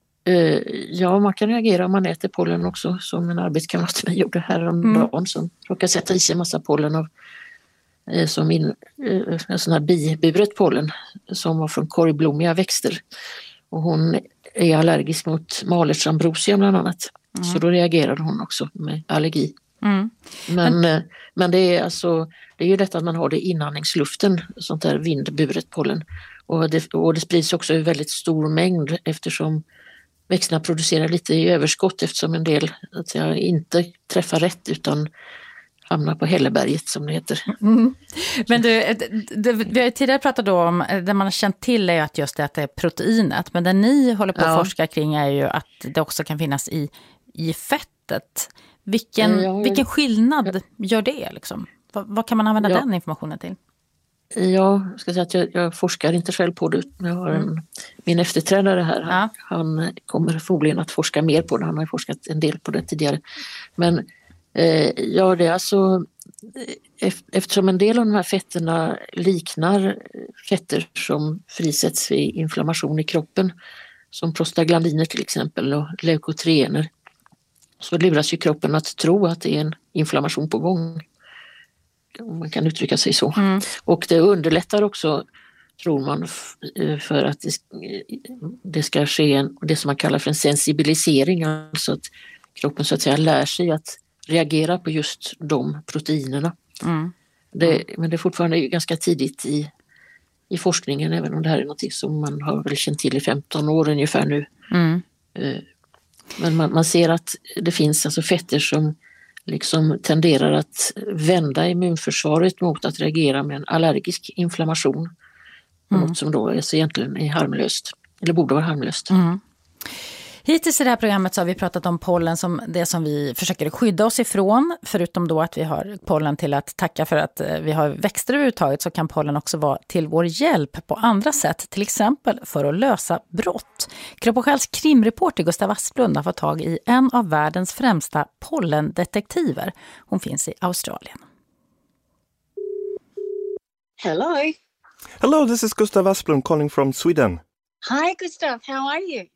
Speaker 3: Eh, Ja, man kan reagera om man äter pollen också, som en arbetskamrat till mig gjorde häromdagen
Speaker 14: Mm.
Speaker 3: som råkade sätta i sig en massa pollen av, eh, som in, eh, en sån här biburet pollen som var från korgblommiga växter. Och hon är allergisk mot Malerts ambrosia bland annat.
Speaker 14: Mm.
Speaker 3: Så då reagerade hon också med allergi.
Speaker 14: Mm.
Speaker 3: Men, men, men det är alltså det är ju detta att man har det i inandningsluften, sånt där vindburet pollen. Och det, och det sprids också i väldigt stor mängd eftersom växterna producerar lite i överskott, eftersom en del att säga, inte träffar rätt utan hamnar på hälleberget som det heter.
Speaker 14: Mm. Men du, det, vi har ju tidigare pratat då om, det man har känt till är ju att just det, att det är proteinet. Men det ni håller på att
Speaker 3: Ja.
Speaker 14: forska kring är ju att det också kan finnas i, i fettet. Vilken,
Speaker 3: Ja,
Speaker 14: vilken skillnad gör det liksom? Vad, vad kan man använda
Speaker 3: Ja.
Speaker 14: den informationen till?
Speaker 3: Ja, jag ska säga att jag, jag forskar inte själv på det. Jag har en,
Speaker 14: Mm.
Speaker 3: min efterträdare här, han, han kommer förmodligen att forska mer på det. Han har ju forskat en del på det tidigare. Men eh, ja, det är alltså eh, eftersom en del av de här fetterna liknar fetter som frisätts vid inflammation i kroppen, som prostaglandiner till exempel och leukotriener, så luras ju kroppen att tro att det är en inflammation på gång. Om man kan uttrycka sig så.
Speaker 14: Mm.
Speaker 3: Och det underlättar också, tror man, f- för att det, det ska ske en, det som man kallar för en sensibilisering, alltså att kroppen så att säga lär sig att reagera på just de proteinerna.
Speaker 14: Mm.
Speaker 3: Det, men det är fortfarande ganska tidigt i, i forskningen, även om det här är något som man har väl känt till i femton år ungefär nu.
Speaker 14: Mm.
Speaker 3: Eh, Men man, man ser att det finns alltså fetter som liksom tenderar att vända immunförsvaret mot att reagera med en allergisk inflammation. Mm. Något som då är så egentligen är harmlöst, eller borde vara harmlöst.
Speaker 14: Mm. Hittills i det här programmet så har vi pratat om pollen som det som vi försöker skydda oss ifrån. Förutom då att vi har pollen till att tacka för att vi har växter överhuvudtaget, så kan pollen också vara till vår hjälp på andra sätt. Till exempel för att lösa brott. Kropp och Själs krimreporter Gustav Asplund har fått tag i en av världens främsta pollendetektiver. Hon finns i Australien.
Speaker 6: Hello.
Speaker 8: Hello, this is Gustav Asplund calling from Sweden.
Speaker 6: Hi Gustav, how are you?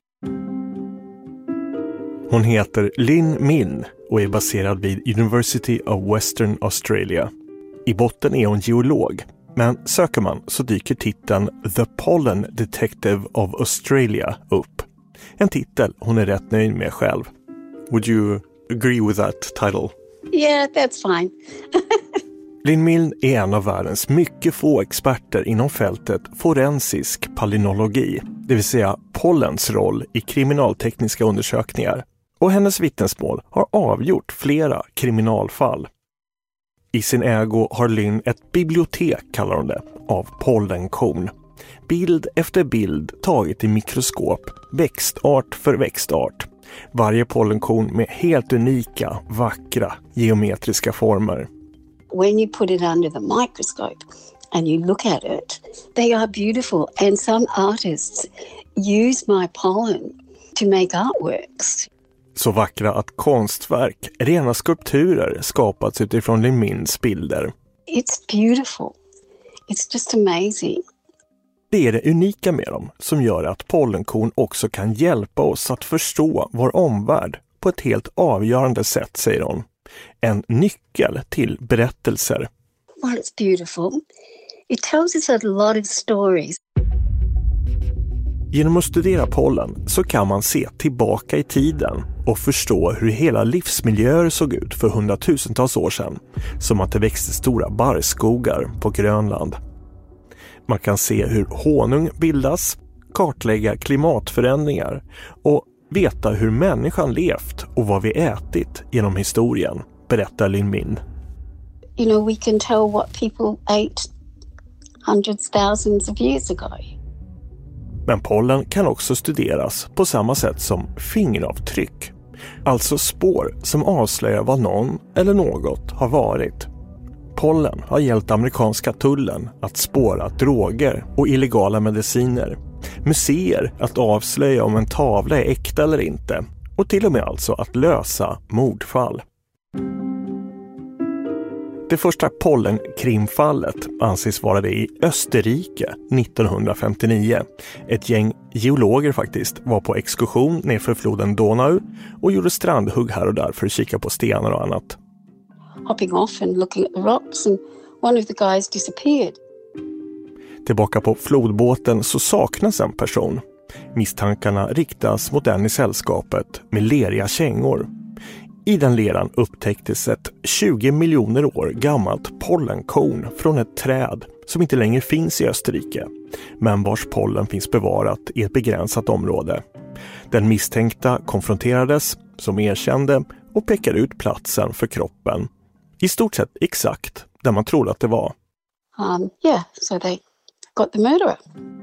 Speaker 8: Hon heter Lynn Milne och är baserad vid University of Western Australia. I botten är hon geolog, men söker man så dyker titeln The Pollen Detective of Australia upp. En titel hon är rätt nöjd med själv. Would you agree with that title?
Speaker 6: Yeah, that's fine.
Speaker 8: Lynn Milne är en av världens mycket få experter inom fältet forensisk palynologi, det vill säga pollens roll i kriminaltekniska undersökningar. Och hennes vittnesmål har avgjort flera kriminalfall. I sin ägo har Lynn ett bibliotek, kallar hon det, av pollenkorn. Bild efter bild taget i mikroskop, växtart för växtart. Varje pollenkorn med helt unika, vackra, geometriska former.
Speaker 6: When you put it under the microscope and you look at it, they are beautiful. And some artists use my pollen to make artworks.
Speaker 8: Så vackra att konstverk, rena skulpturer, skapats utifrån Lynn Milnes bilder.
Speaker 6: It's beautiful. It's just amazing.
Speaker 8: Det är det unika med dem som gör att pollenkorn också kan hjälpa oss att förstå vår omvärld på ett helt avgörande sätt, säger hon. En nyckel till berättelser.
Speaker 6: Well, it's beautiful. It tells us a lot of stories.
Speaker 8: Genom att studera pollen så kan man se tillbaka i tiden och förstå hur hela livsmiljöer såg ut för hundratusentals år sedan, som att det växte stora barrskogar på Grönland. Man kan se hur honung bildas, kartlägga klimatförändringar och veta hur människan levt och vad vi ätit genom historien, berättar Lynn Milne.
Speaker 6: You know, we can tell what people ate hundreds, thousands of years ago.
Speaker 8: Men pollen kan också studeras på samma sätt som fingeravtryck. Alltså spår som avslöjar vad någon eller något har varit. Pollen har hjälpt amerikanska tullen att spåra droger och illegala mediciner. Museer att avslöja om en tavla är äkta eller inte. Och till och med alltså att lösa mordfall. Det första pollenkrimfallet anses vara det i Österrike nittonhundrafemtionio. Ett gäng geologer faktiskt var på exkursion nerför floden Donau och gjorde strandhugg här och där för att kika på stenar och annat.
Speaker 6: Hopping off and looking at the rocks and one of the guys disappeared.
Speaker 8: Tillbaka på flodbåten så saknas en person. Misstankarna riktas mot en i sällskapet med leriga kängor. I den leran upptäcktes ett tjugo miljoner år gammalt pollenkorn från ett träd som inte längre finns i Österrike, men vars pollen finns bevarat i ett begränsat område. Den misstänkta konfronterades, som erkände och pekade ut platsen för kroppen. I stort sett exakt där man trodde att det var.
Speaker 6: Um, yeah, so they got the murderer.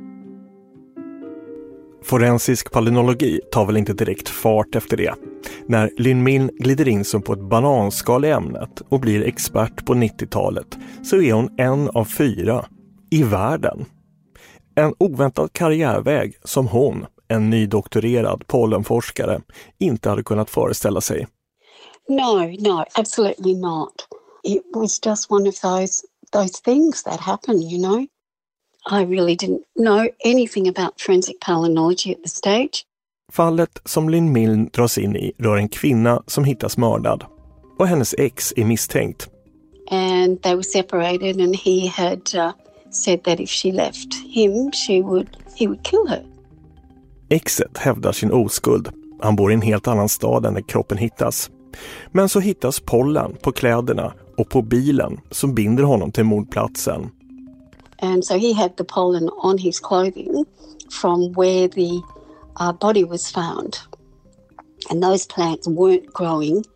Speaker 8: Forensisk palynologi tar väl inte direkt fart efter det. När Lynn Milne glider in som på ett bananskal i ämnet och blir expert på nittiotalet så är hon en av fyra i världen. En oväntad karriärväg som hon, en nydoktorerad pollenforskare, inte hade kunnat föreställa sig.
Speaker 6: No, no, absolutely not. It was just one of those those things that happened, you know. I really didn't know anything about forensic palynology at the stage.
Speaker 8: Fallet som Lynn Milne dras in i rör en kvinna som hittas mördad. Och hennes ex är misstänkt.
Speaker 6: And they were separated and he had uh, said that if she left him, she would, he would kill her.
Speaker 8: Exet hävdar sin oskuld. Han bor i en helt annan stad än där kroppen hittas. Men så hittas pollen på kläderna och på bilen som binder honom till mordplatsen.
Speaker 6: And so he had the pollen on his clothing from where the uh, body was found. And those plants weren't growing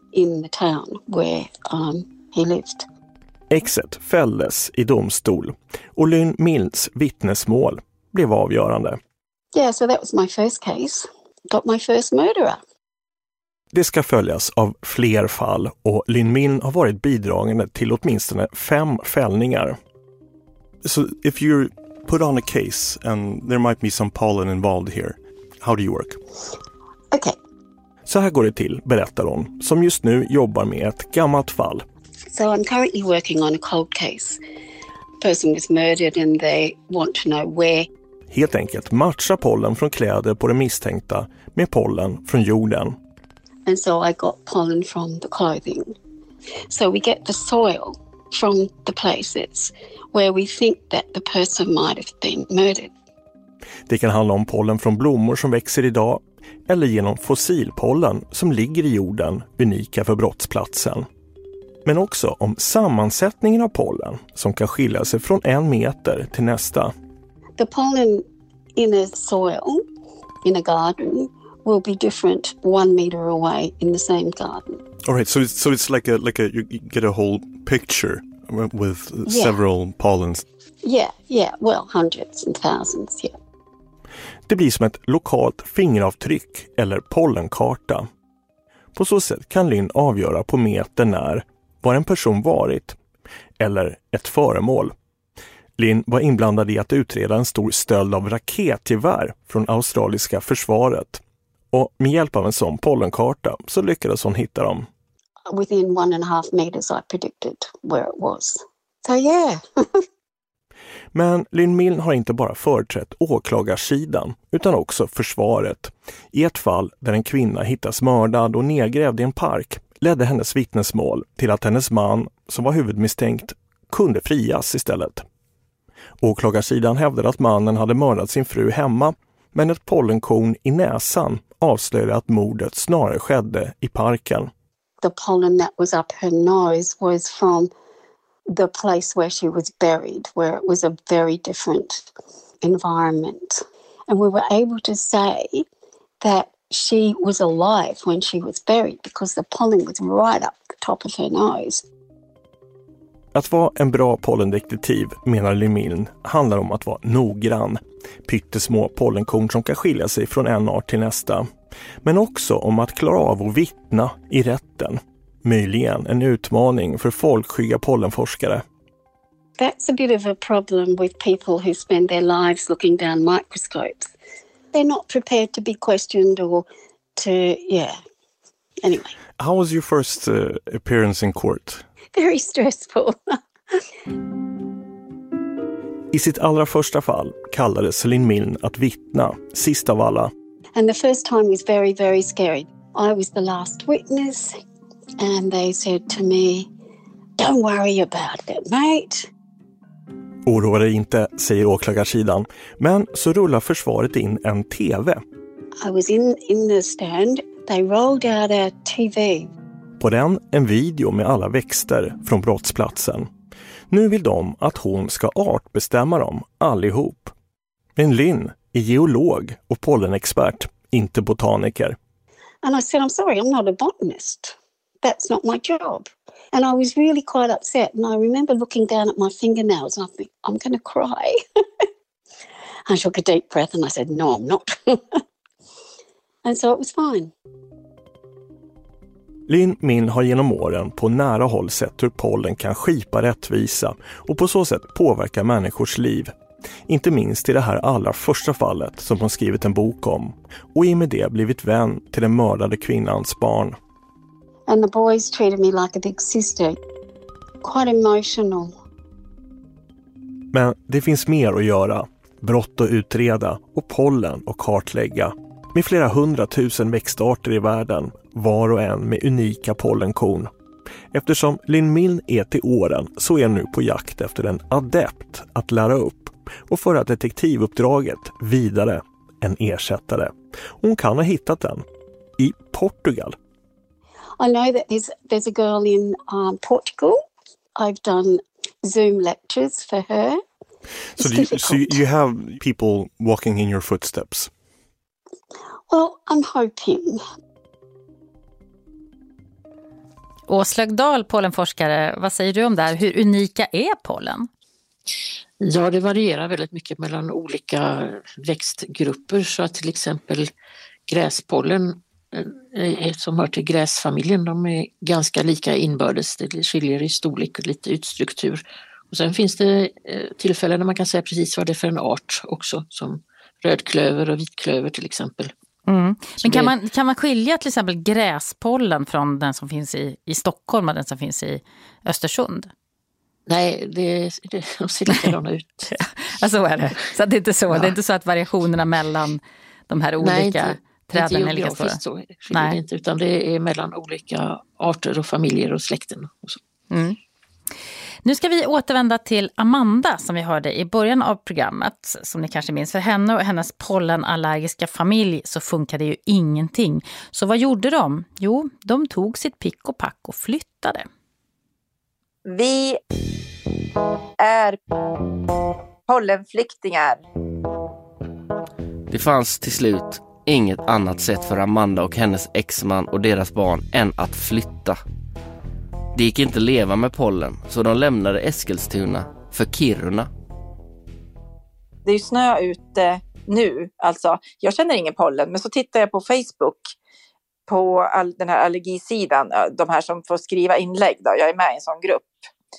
Speaker 6: in the town where um, he lived.
Speaker 8: Exet fälldes i domstol och Lynn Mills vittnesmål blev avgörande.
Speaker 6: Yeah, so that was my first case. Got my first murderer.
Speaker 8: Det ska följas av fler fall och Lynn Milne har varit bidragande till åtminstone fem fällningar.
Speaker 7: So if you're put on a case and there might be some pollen involved here, how do you work?
Speaker 6: Okay.
Speaker 8: Så här går det till, berättar hon, som just nu jobbar med ett gammalt fall.
Speaker 6: So I'm currently working on a cold case. Person was murdered and they want to know where.
Speaker 8: Helt enkelt matcha pollen från kläder på den misstänkta med pollen från jorden.
Speaker 6: And so I got pollen from the clothing. So we get the soil from the places where we think that the person might have been murdered.
Speaker 8: Det kan handla om pollen från blommor som växer idag eller genom fossilpollen som ligger i jorden, unika för brottsplatsen. Men också om sammansättningen av pollen som kan skilja sig från en meter till nästa.
Speaker 6: The pollen in a soil, in a garden, will be different one meter away in the same garden.
Speaker 7: All right, so it's, so it's like a like a you get a whole picture with
Speaker 6: Yeah.
Speaker 7: several pollens.
Speaker 6: Yeah, yeah, well, hundreds and thousands, yeah.
Speaker 8: Det blir som ett lokalt fingeravtryck eller pollenkarta. På så sätt kan Lynn avgöra på meter när var en person varit eller ett föremål. Lynn var inblandad i att utreda en stor stöld av raketgevär från australiska försvaret. Och med hjälp av en sån pollenkarta så lyckades hon hitta dem.
Speaker 6: Within one and a half meters I predicted where it was. So yeah.
Speaker 8: Men Lynn Milne har inte bara företrätt åklagarsidan utan också försvaret. I ett fall där en kvinna hittas mördad och nedgrävd i en park ledde hennes vittnesmål till att hennes man, som var huvudmisstänkt, kunde frias istället. Åklagarsidan hävdade att mannen hade mördat sin fru hemma, men ett pollenkorn i näsan avslöjade att mordet snarare skedde i parken.
Speaker 6: The pollen that was up her nose was from the place where she was buried, where it was a very different environment. And we were able to say that she was alive when she was buried because the pollen was right up the top of her nose.
Speaker 8: Att vara en bra pollendetektiv, menar Lynn Milne, handlar om att vara noggrann. Pyttesmå pollenkorn som kan skilja sig från en art till nästa. Men också om att klara av att vittna i rätten. Möjligen en utmaning för folkskygga pollenforskare.
Speaker 6: That's a bit of a problem with people who spend their lives looking down microscopes. They're not prepared to be questioned or to, yeah. Anyway.
Speaker 7: How was your first uh, appearance in court?
Speaker 6: Very stressful.
Speaker 8: I sitt allra första fall kallades Lynn Milne att vittna, sist av alla.
Speaker 6: And the first time was very, very scary. I was the last witness and they said to me, "Don't worry about it, mate."
Speaker 8: Oroa dig inte, säger åklagarsidan. Men så rullar försvaret in en tv.
Speaker 6: I was in, in the stand. They rolled out a T V.
Speaker 8: På den en video med alla växter från brottsplatsen. Nu vill de att hon ska artbestämma dem allihop. Men Lynn är geolog och pollenexpert, inte botaniker.
Speaker 6: And I said, I'm sorry, I'm not a botanist. That's not my job. And I was really quite upset. And I remember looking down at my fingernails and I think, I'm going to cry. I took a deep breath and I said, no, I'm not. And so it was fine.
Speaker 8: Lynn Milne har genom åren på nära håll sett hur pollen kan skipa rättvisa och på så sätt påverka människors liv. Inte minst i det här allra första fallet som hon skrivit en bok om och i med det blivit vän till den mördade kvinnans barn.
Speaker 6: And the boys treated me like a big sister. Quite emotional.
Speaker 8: Men det finns mer att göra. Brott att utreda och pollen att kartlägga. Med flera hundratusen växtarter i världen, var och en med unika pollenkorn. Eftersom Lynn Milne är till åren så är nu på jakt efter en adept att lära upp och föra detektivuppdraget vidare, en ersättare. Hon kan ha hittat den i Portugal.
Speaker 6: I know that there's, there's a girl in um, Portugal. I've done Zoom lectures for her.
Speaker 7: So, do you, so you have people walking in your footsteps?
Speaker 6: Well, I'm hoping.
Speaker 14: Åslög Dahl, pollenforskare, vad säger du om det här? Hur unika är pollen?
Speaker 3: Ja, det varierar väldigt mycket mellan olika växtgrupper, så att till exempel gräspollen som hör till gräsfamiljen, de är ganska lika inbördes. Det skiljer i storlek och lite utstruktur. Och sen finns det tillfällen när man kan säga precis vad det är för en art också, som rödklöver och vitklöver till exempel.
Speaker 14: Mm. Men kan man, kan man skilja till exempel gräspollen från den som finns i, i Stockholm och den som finns i Östersund?
Speaker 3: Nej, det, det, de ser likadana ut.
Speaker 14: Alltså, så är det. Så det är inte så. Ja. Det är inte så att variationerna mellan de här olika... Nej, inte. Träden är lika stora.
Speaker 3: Så Nej. Det inte, utan det är mellan olika arter och familjer och släkten. Och så.
Speaker 14: Mm. Nu ska vi återvända till Amanda som vi hörde i början av programmet. Som ni kanske minns, för henne och hennes pollenallergiska familj så funkade ju ingenting. Så vad gjorde de? Jo, de tog sitt pick och pack och flyttade.
Speaker 20: Vi är pollenflyktingar.
Speaker 19: Det fanns till slut inget annat sätt för Amanda och hennes exman och deras barn än att flytta. Det gick inte att leva med pollen, så de lämnade Eskilstuna för Kiruna.
Speaker 20: Det är ju snö ute nu, alltså. Jag känner ingen pollen, men så tittar jag på Facebook på all, den här allergisidan, de här som får skriva inlägg då. Jag är med i en sån grupp.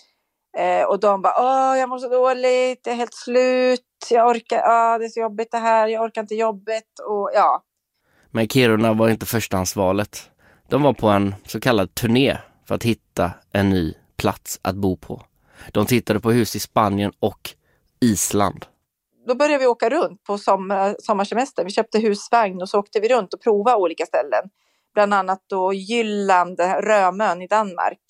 Speaker 20: Eh, och de bara, åh jag mår så dåligt, jag är helt slut, jag orkar, åh, det är så jobbigt det här, jag orkar inte jobbet och ja.
Speaker 19: Men Kiruna var inte förstahandsvalet. De var på en så kallad turné för att hitta en ny plats att bo på. De tittade på hus i Spanien och Island.
Speaker 20: Då började vi åka runt på sommar, sommarsemester. Vi köpte husvagn och så åkte vi runt och provade olika ställen. Bland annat då Jylland, Römön i Danmark.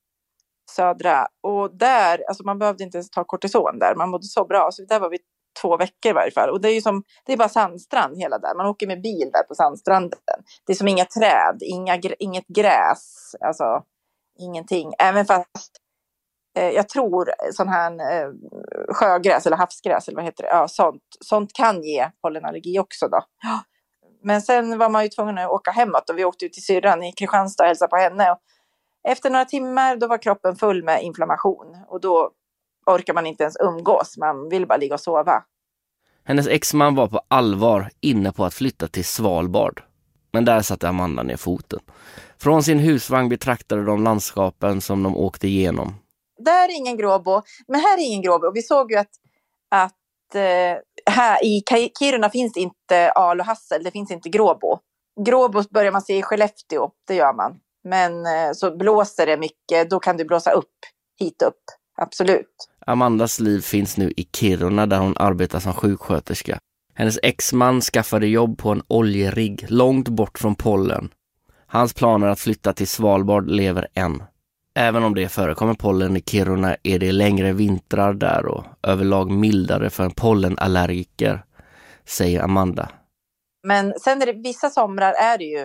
Speaker 20: Södra. Och där, alltså man behövde inte ens ta kortison där. Man mådde så bra. Så där var vi två veckor i varje fall. Och det är ju som, det är bara sandstrand hela där. Man åker med bil där på sandstranden. Det är som inga träd, inga, inget gräs. Alltså ingenting. Även fast eh, jag tror sån här eh, sjögräs eller havsgräs eller vad heter det? Ja, sånt, sånt kan ge pollenallergi också då. Ja. Men sen var man ju tvungen att åka hemåt och vi åkte ut till syrran i Kristianstad och hälsade på henne. Och efter några timmar då var kroppen full med inflammation och då orkar man inte ens umgås. Man vill bara ligga och sova.
Speaker 19: Hennes exman var på allvar inne på att flytta till Svalbard. Men där satte Amanda ner foten. Från sin husvagn betraktade de landskapen som de åkte igenom.
Speaker 20: Där är ingen gråbo, men här är ingen gråbo. Och vi såg ju att, att eh, här i Kiruna finns inte al och hassel, det finns inte gråbo. Gråbo börjar man se i Skellefteå, det gör man. Men eh, så blåser det mycket, då kan du blåsa upp, hit upp, absolut.
Speaker 19: Amandas liv finns nu i Kiruna där hon arbetar som sjuksköterska. Hennes exman skaffade jobb på en oljerigg långt bort från pollen. Hans planer att flytta till Svalbard lever än. Även om det förekommer pollen i Kiruna är det längre vintrar där och överlag mildare för en pollenallergiker, säger Amanda.
Speaker 20: Men sen är det, vissa somrar är det ju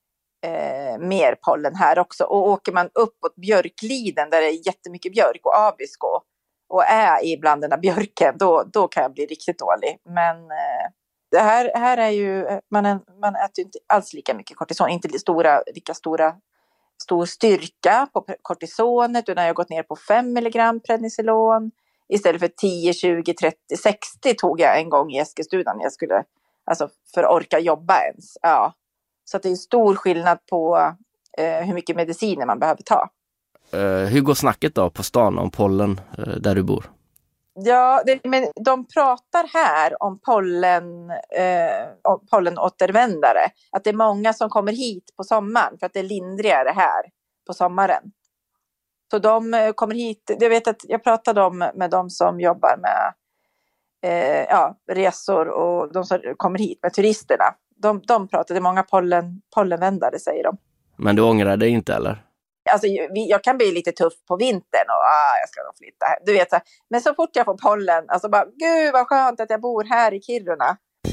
Speaker 20: eh, mer pollen här också. Och åker man uppåt Björkliden där det är jättemycket björk och Abisko och är i bland den där björken, då, då kan jag bli riktigt dålig. Men eh, det här, här är ju, man, är, man äter inte alls lika mycket kortison, inte stora, lika stora, stor styrka på kortisonet, utan jag har gått ner på fem milligram prednisolon istället för tio, tjugo, trettio, sextio tog jag en gång i Eskilstuna när jag skulle, alltså för att orka jobba ens. Ja. Så att det är en stor skillnad på eh, hur mycket mediciner man behöver ta.
Speaker 19: Uh, hur går snacket då på stan om pollen uh, där du bor?
Speaker 20: Ja, det, men de pratar här om pollen, eh, om pollenåtervändare. Att det är många som kommer hit på sommaren för att det är lindrigare här på sommaren. Så de eh, kommer hit. Jag vet att jag pratade om med de som jobbar med eh, ja, resor och de som kommer hit med turisterna. De, de pratade många pollen, pollenvändare, säger de.
Speaker 19: Men du ångrar dig inte eller?
Speaker 20: Alltså, jag kan bli lite tuff på vintern och ah, jag ska nog flytta här. Du vet, så, men så fort jag får pollen, alltså bara, gud vad skönt att jag bor här i Kiruna.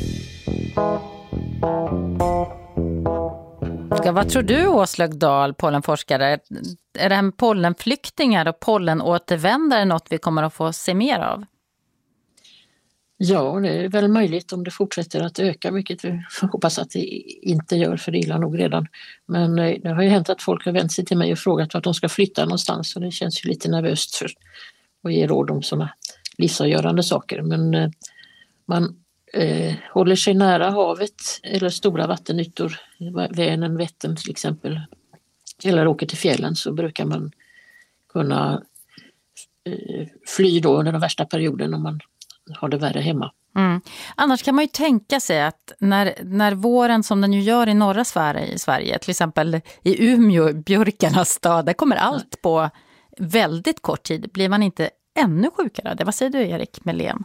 Speaker 14: Ja, vad tror du, Åslög Dahl, pollenforskare? Är det här med pollenflyktingar och pollenåtervändare något vi kommer att få se mer av?
Speaker 3: Ja, det är väl möjligt om det fortsätter att öka, vilket vi hoppas att det inte gör, för det är illa nog redan. Men det har ju hänt att folk har vänt sig till mig och frågat vart de ska flytta någonstans, och det känns ju lite nervöst för att ge råd om sådana livsavgörande saker. Men man eh, håller sig nära havet eller stora vattenytor, Vänern, Vättern till exempel, eller åker till fjällen, så brukar man kunna eh, fly då under den värsta perioden om man har det värre hemma.
Speaker 14: Mm. Annars kan man ju tänka sig att när, när våren, som den ju gör i norra Sverige, i Sverige, till exempel i Umeå, björkarnas stad, där kommer allt på väldigt kort tid. Blir man inte ännu sjukare? Det, vad säger du, Erik Melén?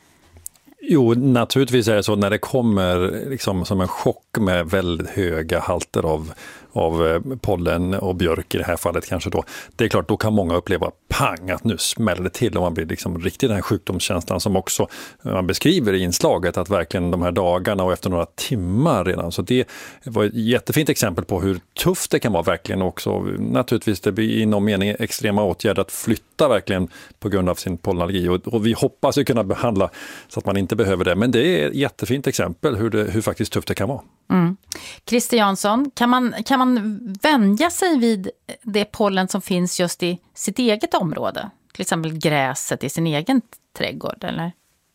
Speaker 22: Jo, naturligtvis är det så när det kommer liksom som en chock med väldigt höga halter av, av pollen och björk i det här fallet kanske då. Det är klart, då kan många uppleva pang att nu smäller det till och man blir liksom riktigt den här sjukdomskänslan som också man beskriver i inslaget, att verkligen de här dagarna och efter några timmar redan. Så det var ett jättefint exempel på hur tufft det kan vara verkligen också. Naturligtvis det blir inom mening extrema åtgärder att flytta verkligen på grund av sin pollenallergi, och, och vi hoppas ju kunna behandla så att man inte behöver det. Men det är ett jättefint exempel hur, det, hur faktiskt tufft det kan vara.
Speaker 14: Mm. Christer Jansson, kan man, kan man vänja sig vid det pollen som finns just i sitt eget område? Till exempel gräset i sin egen trädgård, eller?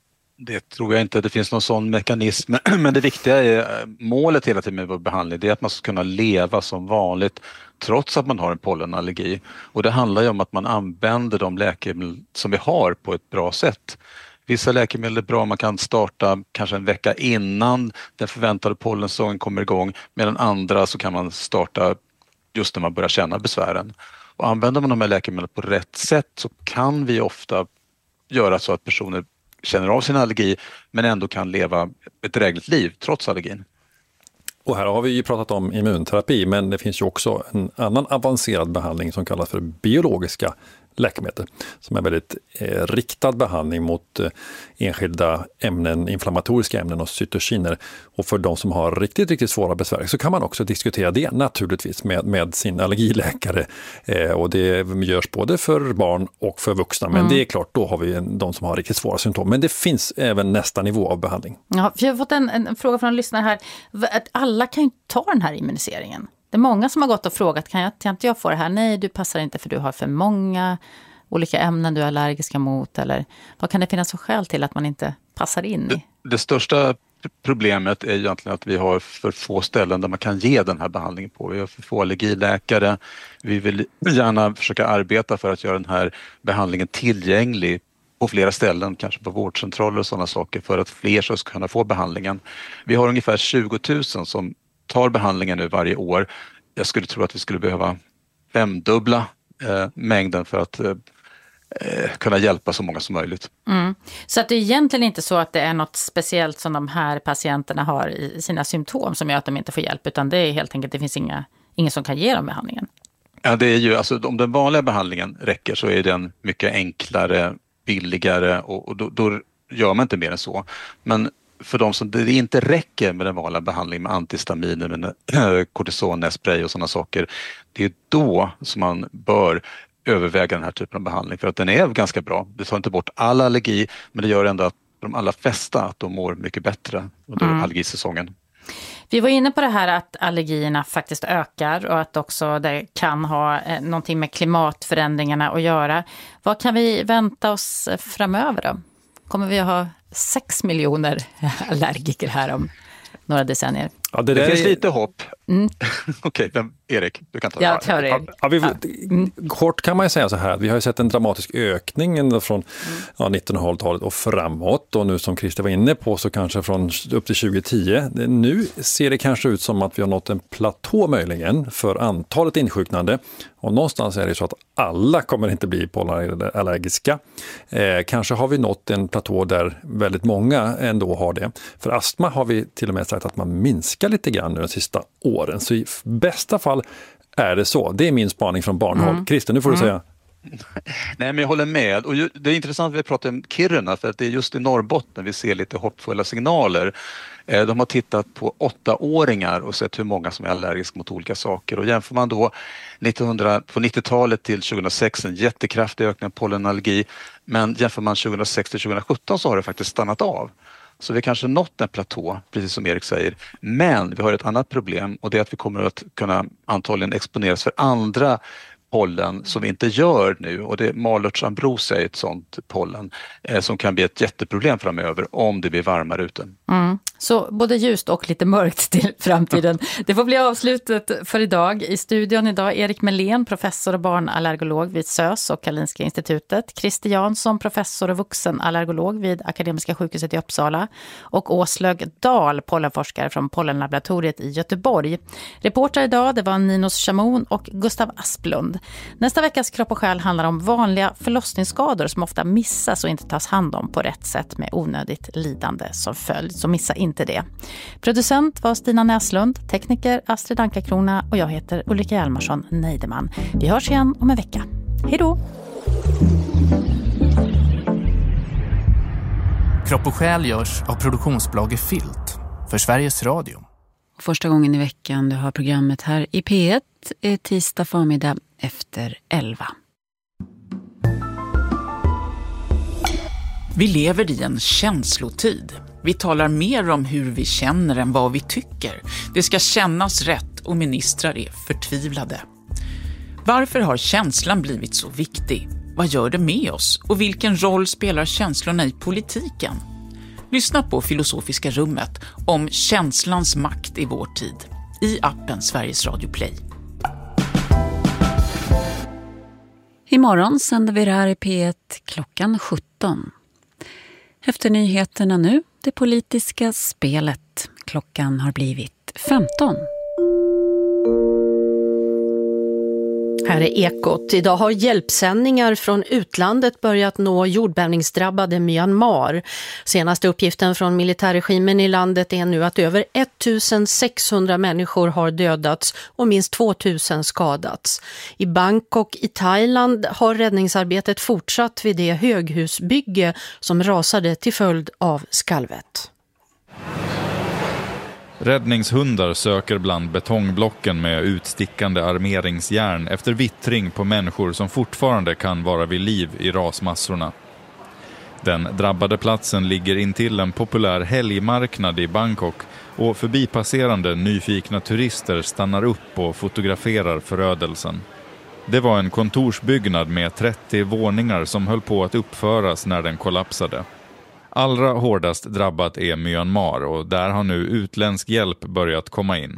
Speaker 1: Det tror jag inte. Det finns någon sån mekanism. Men det viktiga är, målet hela tiden med vår behandling, det är att man ska kunna leva som vanligt trots att man har en pollenallergi. Och det handlar ju om att man använder de läkemedel som vi har på ett bra sätt. Vissa läkemedel är bra, man kan starta kanske en vecka innan den förväntade pollensäsongen kommer igång, medan andra så kan man starta just när man börjar känna besvären. Och använder man de här läkemedlen på rätt sätt så kan vi ofta göra så att personer känner av sin allergi men ändå kan leva ett drägligt liv trots allergin.
Speaker 22: Och här har vi ju pratat om immunterapi, men det finns ju också en annan avancerad behandling som kallas för biologiska läkemedel, som är väldigt eh, riktad behandling mot eh, enskilda ämnen, inflammatoriska ämnen och cytokiner. Och för de som har riktigt, riktigt svåra besvär så kan man också diskutera det naturligtvis med, med sin allergiläkare. Eh, och det görs både för barn och för vuxna. Men mm. det är klart, då har vi en, de som har riktigt svåra symptom. Men det finns även nästa nivå av behandling.
Speaker 14: Ja, jag har fått en, en fråga från en lyssnare här. Att alla kan ju ta den här immuniseringen. Det är många som har gått och frågat, kan, jag, kan inte jag få det här? Nej, du passar inte för du har för många olika ämnen du är allergiska mot. Eller vad kan det finnas för skäl till att man inte passar in i?
Speaker 1: Det, det största problemet är egentligen att vi har för få ställen där man kan ge den här behandlingen på. Vi har för få allergiläkare. Vi vill gärna försöka arbeta för att göra den här behandlingen tillgänglig på flera ställen, kanske på vårdcentraler och sådana saker, för att fler ska kunna få behandlingen. Vi har ungefär tjugo tusen som tar behandlingen nu varje år. Jag skulle tro att vi skulle behöva femdubbla eh, mängden för att eh, kunna hjälpa så många som möjligt.
Speaker 14: Mm. Så att det är egentligen inte så att det är något speciellt som de här patienterna har i sina symptom som gör att de inte får hjälp, utan det är helt enkelt, det finns inga, ingen som kan ge dem behandlingen.
Speaker 1: Ja, det är ju, alltså om den vanliga behandlingen räcker så är den mycket enklare, billigare och, och då, då gör man inte mer än så. Men för de som det inte räcker med den vanliga behandlingen med antihistaminer, med kortisonnässpray och sådana saker, det är då som man bör överväga den här typen av behandling, för att den är ganska bra. Det tar inte bort all allergi, men det gör ändå att de allra flesta att de mår mycket bättre under mm. allergisäsongen.
Speaker 14: Vi var inne på det här att allergierna faktiskt ökar och att också det kan ha eh, någonting med klimatförändringarna att göra. Vad kan vi vänta oss framöver då? Kommer vi att ha sex miljoner allergiker här om några decennier?
Speaker 1: Ja, det, det finns är... lite hopp.
Speaker 14: Mm.
Speaker 1: Okej, okay, Erik, du kan ta
Speaker 14: det.
Speaker 1: Ja,
Speaker 14: tar det.
Speaker 22: Ja, vi, kort kan man ju säga så här, vi har ju sett en dramatisk ökning från mm. ja, nittonhundratalet och framåt, och nu som Christer var inne på så kanske från upp till tjugo tio. Nu ser det kanske ut som att vi har nått en platå möjligen för antalet insjuknande, och någonstans är det så att alla kommer inte bli pollenallergiska. Eh, kanske har vi nått en platå där väldigt många ändå har det. För astma har vi till och med sagt att man minskar lite grann nu de sista åren. Så i bästa fall är det så. Det är min spaning från barnhåll. Mm. Christer, nu får du
Speaker 14: mm.
Speaker 22: säga.
Speaker 1: Nej, men jag håller med. Och det är intressant att vi pratar om Kiruna, för att det är just i Norrbotten vi ser lite hoppfulla signaler. De har tittat på åttaåringar och sett hur många som är allergiska mot olika saker. Och jämför man då nittonhundra, på nittiotalet till tjugohundrasex en jättekraftig ökning av pollenallergi. Men jämför man tjugohundrasex till tjugohundrasjutton så har det faktiskt stannat av. Så vi kanske nått en platå, precis som Erik säger. Men vi har ett annat problem, och det är att vi kommer att kunna antagligen exponeras för andra pollen som vi inte gör nu, och det Malörts ambrosia är ett sånt pollen eh, som kan bli ett jätteproblem framöver om det blir varmare ute.
Speaker 14: Mm. Så både ljust och lite mörkt till framtiden. Det får bli avslutet för idag. I studion idag Erik Melén, professor och barnallergolog vid S Ö S och Karolinska institutet. Christer Jansson, professor och vuxenallergolog vid Akademiska sjukhuset i Uppsala. Och Åslög Dahl, pollenforskare från Pollenlaboratoriet i Göteborg. Reporter idag, det var Ninos Chamon och Gustav Asplund. Nästa veckas Kropp och själ handlar om vanliga förlossningsskador som ofta missas och inte tas hand om på rätt sätt med onödigt lidande som följd. Så missa inte det. Producent var Stina Näslund, tekniker Astrid Ankarkrona och jag heter Ulrika Hjalmarsson Neideman. Vi hörs igen om en vecka. Hej då!
Speaker 5: Kropp och själ görs av produktionsbolaget Filt för Sveriges Radio.
Speaker 4: Första gången i veckan du har programmet här i P ett är tisdag förmiddag efter elva.
Speaker 9: Vi lever i en känslotid. Vi talar mer om hur vi känner än vad vi tycker. Det ska kännas rätt och ministrar är förtvivlade. Varför har känslan blivit så viktig? Vad gör det med oss? Och vilken roll spelar känslorna i politiken? Lyssna på Filosofiska rummet om känslans makt i vår tid. I appen Sveriges Radio Play.
Speaker 4: Imorgon sänder vi det här i P ett klockan sjutton. Efter nyheterna nu, det politiska spelet. Klockan har blivit femton.
Speaker 23: Här är Ekot. Idag har hjälpsändningar från utlandet börjat nå jordbävningsdrabbade Myanmar. Senaste uppgiften från militärregimen i landet är nu att över sextonhundra människor har dödats och minst tvåtusen skadats. I Bangkok i Thailand har räddningsarbetet fortsatt vid det höghusbygge som rasade till följd av skalvet.
Speaker 24: Räddningshundar söker bland betongblocken med utstickande armeringsjärn efter vittring på människor som fortfarande kan vara vid liv i rasmassorna. Den drabbade platsen ligger intill en populär helgmarknad i Bangkok och förbipasserande nyfikna turister stannar upp och fotograferar förödelsen. Det var en kontorsbyggnad med trettio våningar som höll på att uppföras när den kollapsade. Allra hårdast drabbat är Myanmar och där har nu utländsk hjälp börjat komma in.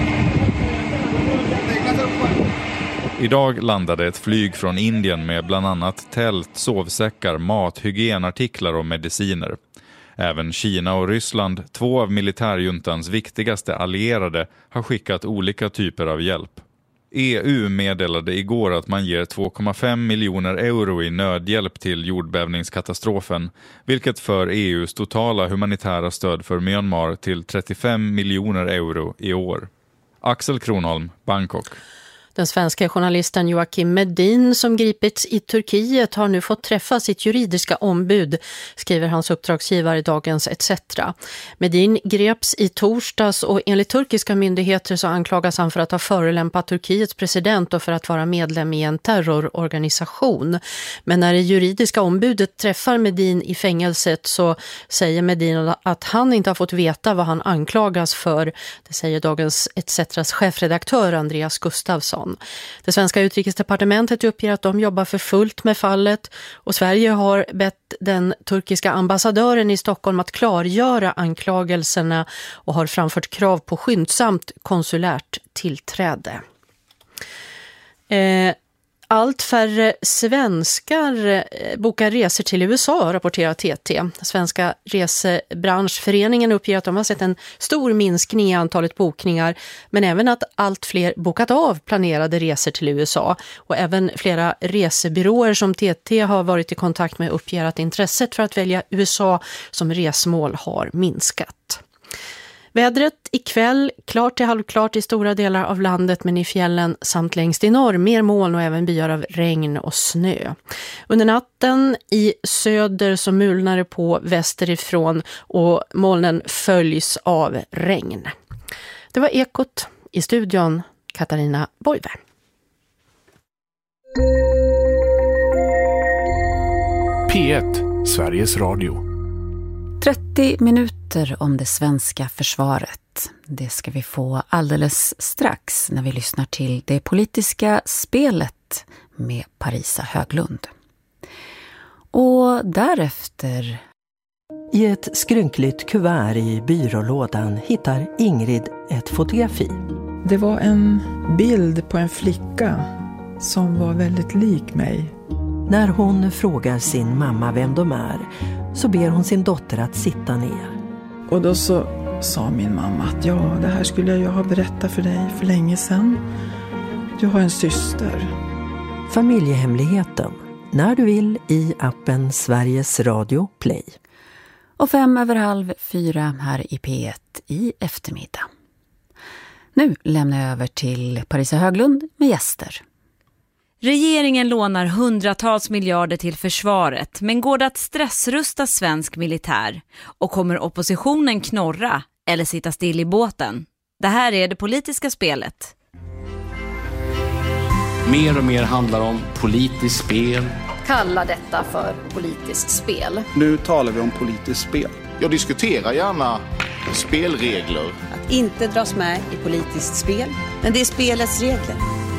Speaker 24: Idag landade ett flyg från Indien med bland annat tält, sovsäckar, mat, hygienartiklar och mediciner. Även Kina och Ryssland, två av militärjuntans viktigaste allierade, har skickat olika typer av hjälp. E U meddelade igår att man ger två komma fem miljoner euro i nödhjälp till jordbävningskatastrofen, vilket för E U:s totala humanitära stöd för Myanmar till trettiofem miljoner euro i år. Axel Kronholm, Bangkok.
Speaker 23: Den svenska journalisten Joakim Medin som gripits i Turkiet har nu fått träffa sitt juridiska ombud, skriver hans uppdragsgivare i dagens et cetera. Medin greps i torsdags och enligt turkiska myndigheter så anklagas han för att ha förolämpat Turkiets president och för att vara medlem i en terrororganisation. Men när det juridiska ombudet träffar Medin i fängelset så säger Medin att han inte har fått veta vad han anklagas för. Det säger dagens et ceteras chefredaktör Andreas Gustafsson. Det svenska utrikesdepartementet uppger att de jobbar för fullt med fallet och Sverige har bett den turkiska ambassadören i Stockholm att klargöra anklagelserna och har framfört krav på skyndsamt konsulärt tillträde. Eh, Allt färre svenskar bokar resor till U S A, rapporterar T T. Svenska resebranschföreningen uppger att de har sett en stor minskning i antalet bokningar, men även att allt fler bokat av planerade resor till U S A. Och även flera resebyråer som T T har varit i kontakt med uppger att intresset för att välja U S A som resmål har minskat. Vädret ikväll, klart till halvklart i stora delar av landet men i fjällen samt längst i norr mer moln och även byar av regn och snö. Under natten i söder så mulnar det på västerifrån och molnen följs av regn. Det var Ekot, i studion Katarina Boive.
Speaker 10: P ett, Sveriges Radio.
Speaker 4: trettio minuter om det svenska försvaret. Det ska vi få alldeles strax när vi lyssnar till Det politiska spelet med Parisa Höglund. Och därefter...
Speaker 11: I ett skrynkligt kuvert i byrålådan hittar Ingrid ett fotografi.
Speaker 12: Det var en bild på en flicka som var väldigt lik mig.
Speaker 11: När hon frågar sin mamma vem de är så ber hon sin dotter att sitta ner.
Speaker 12: Och då så sa min mamma att ja, det här skulle jag ju ha berättat för dig för länge sedan. Du har en syster.
Speaker 11: Familjehemligheten. När du vill i appen Sveriges Radio Play.
Speaker 4: Och fem över halv fyra här i P ett i eftermiddag. Nu lämnar jag över till Parisa Höglund med gäster.
Speaker 13: Regeringen lånar hundratals miljarder till försvaret, men går det att stressrusta svensk militär? Och kommer oppositionen knorra eller sitta still i båten? Det här är Det politiska spelet.
Speaker 25: Mer och mer handlar om politiskt spel.
Speaker 26: Kalla detta för politiskt spel.
Speaker 27: Nu talar vi om politiskt spel.
Speaker 28: Jag diskuterar gärna spelregler.
Speaker 26: Att inte dras med i politiskt spel, men det är spelets regler.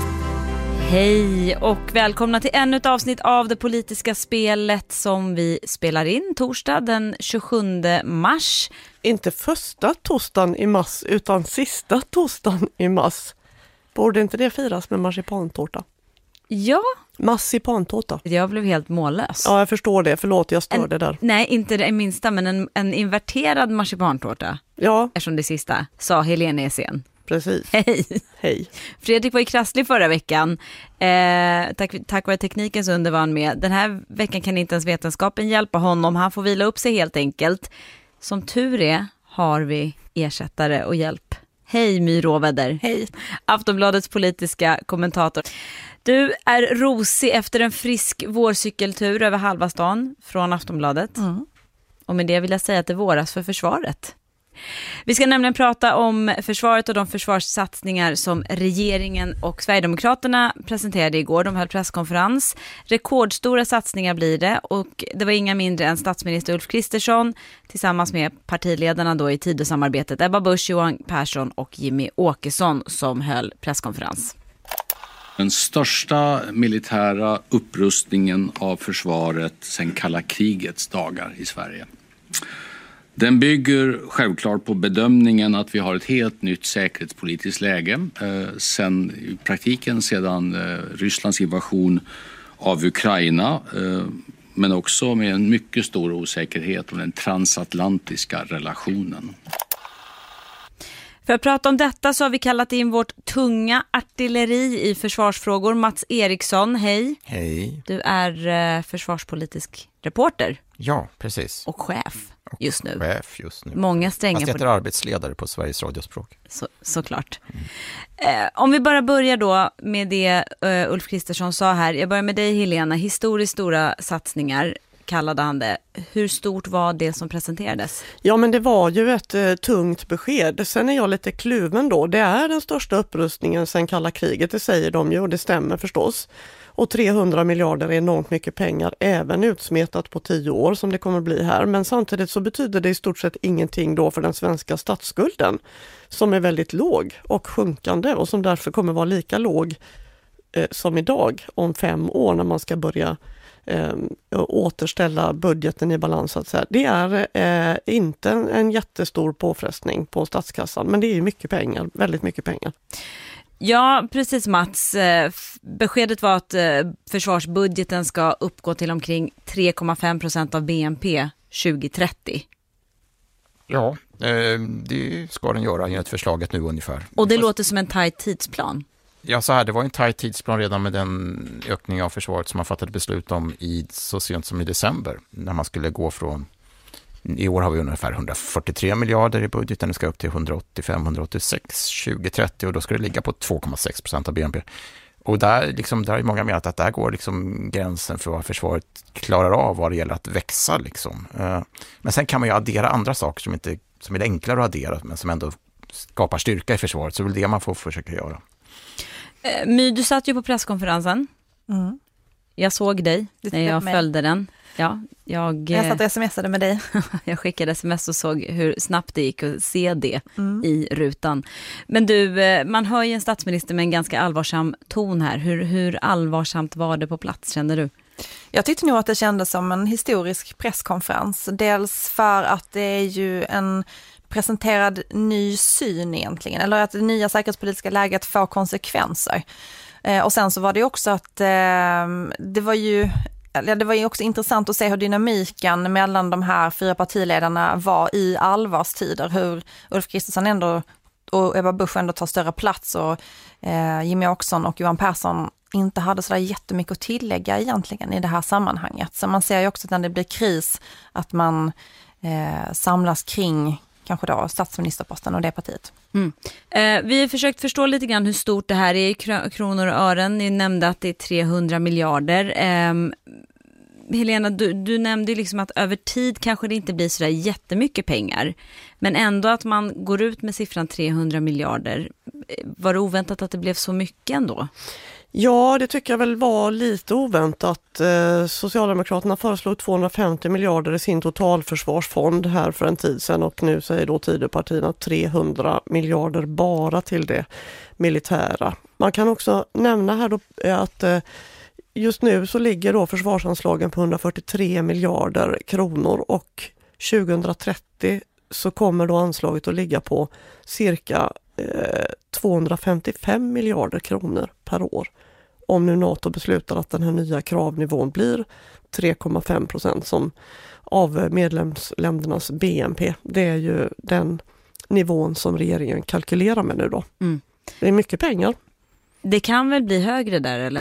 Speaker 13: Hej och välkomna till ännu ett avsnitt av Det politiska spelet som vi spelar in torsdag den tjugosjunde mars.
Speaker 29: Inte första torsdagen i mars utan sista torsdagen i mars. Borde inte det firas med marsipantårta?
Speaker 13: Ja.
Speaker 29: Marsipantårta.
Speaker 13: Jag blev helt mållös.
Speaker 29: Ja, jag förstår det. Förlåt, jag störde
Speaker 13: en,
Speaker 29: där.
Speaker 13: Nej, inte det minsta, men en, en inverterad marsipantårta.
Speaker 29: Ja.
Speaker 13: Eftersom det sista, sa Helene Esen.
Speaker 29: Precis.
Speaker 13: Hej.
Speaker 29: Hej.
Speaker 13: Fredrik var i krasslig förra veckan. Eh, tack, tack vare teknikens under var han med. Den här veckan kan inte ens vetenskapen hjälpa honom. Han får vila upp sig helt enkelt. Som tur är har vi ersättare och hjälp. Hej My Råväder.
Speaker 29: Hej.
Speaker 13: Aftonbladets politiska kommentator. Du är rosig efter en frisk vårcykeltur över halva stan från Aftonbladet.
Speaker 29: Mm.
Speaker 13: Och med det vill jag säga att det våras för försvaret. Vi ska nämligen prata om försvaret och de försvarssatsningar som regeringen och Sverigedemokraterna presenterade igår. De höll presskonferens. Rekordstora satsningar blir det och det var inga mindre än statsminister Ulf Kristersson tillsammans med partiledarna då i Tidösamarbetet Ebba Busch, Johan Persson och Jimmy Åkesson som höll presskonferens.
Speaker 25: Den största militära upprustningen av försvaret sedan kalla krigets dagar i Sverige. Den bygger självklart på bedömningen att vi har ett helt nytt säkerhetspolitiskt läge eh, sen, i praktiken sedan eh, Rysslands invasion av Ukraina eh, men också med en mycket stor osäkerhet om den transatlantiska relationen.
Speaker 13: För att prata om detta så har vi kallat in vårt tunga artilleri i försvarsfrågor. Mats Eriksson, hej.
Speaker 30: Hej.
Speaker 13: Du är eh, försvarspolitisk reporter.
Speaker 30: Ja, precis.
Speaker 13: Och chef just nu.
Speaker 30: Chef just nu.
Speaker 13: Många strängar.
Speaker 30: Fast jag heter
Speaker 13: på...
Speaker 30: arbetsledare på Sveriges radiospråk.
Speaker 13: Så, såklart. Mm. Eh, om vi bara börjar då med det uh, Ulf Kristersson sa här. Jag börjar med dig Helena. Historiskt stora satsningar kallade han det. Hur stort var det som presenterades?
Speaker 29: Ja, men det var ju ett eh, tungt besked. Sen är jag lite kluven då. Det är den största upprustningen sedan kalla kriget, det säger de ju och det stämmer förstås. Och trehundra miljarder är enormt mycket pengar, även utsmetat på tio år som det kommer bli här. Men samtidigt så betyder det i stort sett ingenting då för den svenska statsskulden som är väldigt låg och sjunkande och som därför kommer vara lika låg eh, som idag om fem år när man ska börja eh, återställa budgeten i balans. Att säga. Det är eh, inte en, en jättestor påfrestning på statskassan, men det är ju mycket pengar, väldigt mycket pengar.
Speaker 13: Ja, precis Mats. Beskedet var att försvarsbudgeten ska uppgå till omkring tre komma fem procent av B N P tjugohundratrettio.
Speaker 30: Ja, det ska den göra enligt förslaget nu ungefär.
Speaker 13: Och det Fast... låter som en tajt tidsplan.
Speaker 30: Ja, så här, det var en tajt tidsplan redan med den ökning av försvaret som man fattade beslut om i, så sent som i december. När man skulle gå från I år har vi ungefär hundrafyrtiotre miljarder i budgeten, det ska upp till hundraåttiofem till hundraåttiosex tjugo trettio och då ska det ligga på två komma sex procent av B N P. Och där, liksom, där är många menat att där går liksom gränsen för vad försvaret klarar av vad det gäller att växa. Liksom. Men sen kan man ju addera andra saker som, inte, som är enklare att addera men som ändå skapar styrka i försvaret. Så det är det man får försöka göra.
Speaker 13: My, du satt ju på presskonferensen.
Speaker 2: Mm.
Speaker 13: Jag såg dig när jag följde den. Ja, jag,
Speaker 2: jag satt och smsade med dig.
Speaker 13: Jag skickade sms och såg hur snabbt det gick att se det
Speaker 2: mm.
Speaker 13: i rutan. Men du, man hör ju en statsminister med en ganska allvarsam ton här. Hur, hur allvarsamt var det på plats, känner du?
Speaker 2: Jag tyckte nog att det kändes som en historisk presskonferens. Dels för att det är ju en presenterad ny syn egentligen. Eller att det nya säkerhetspolitiska läget får konsekvenser. Eh, och sen så var det också att eh, det var ju... Ja, det var ju också intressant att se hur dynamiken mellan de här fyra partiledarna var i allvarstider. Hur Ulf Kristersson ändå och Ebba Busch ändå tar större plats och eh, Jimmie Åkesson och Johan Persson inte hade så där jättemycket att tillägga egentligen i det här sammanhanget. Så man ser ju också att när det blir kris att man eh, samlas kring kanske då statsministerposten och det partiet.
Speaker 13: Mm. Eh, vi har försökt förstå lite grann hur stort det här är i kr- kronor och ören. Ni nämnde att det är trehundra miljarder. Eh, Helena, du, du nämnde liksom att över tid kanske det inte blir så där jättemycket pengar. Men ändå att man går ut med siffran trehundra miljarder. Var det oväntat att det blev så mycket ändå?
Speaker 29: Ja, det tycker jag väl var lite oväntat. Eh, Socialdemokraterna föreslog tvåhundrafemtio miljarder i sin totalförsvarsfond här för en tid sedan och nu säger då Tidöpartierna trehundra miljarder bara till det militära. Man kan också nämna här då att eh, just nu så ligger då försvarsanslagen på hundrafyrtiotre miljarder kronor och tjugohundratrettio så kommer då anslaget att ligga på cirka eh, tvåhundrafemtiofem miljarder kronor per år. Om nu NATO beslutar att den här nya kravnivån blir tre komma fem procent som av medlemsländernas B N P. Det är ju den nivån som regeringen kalkylerar med nu då.
Speaker 13: Mm.
Speaker 29: Det är mycket pengar.
Speaker 13: Det kan väl bli högre där eller?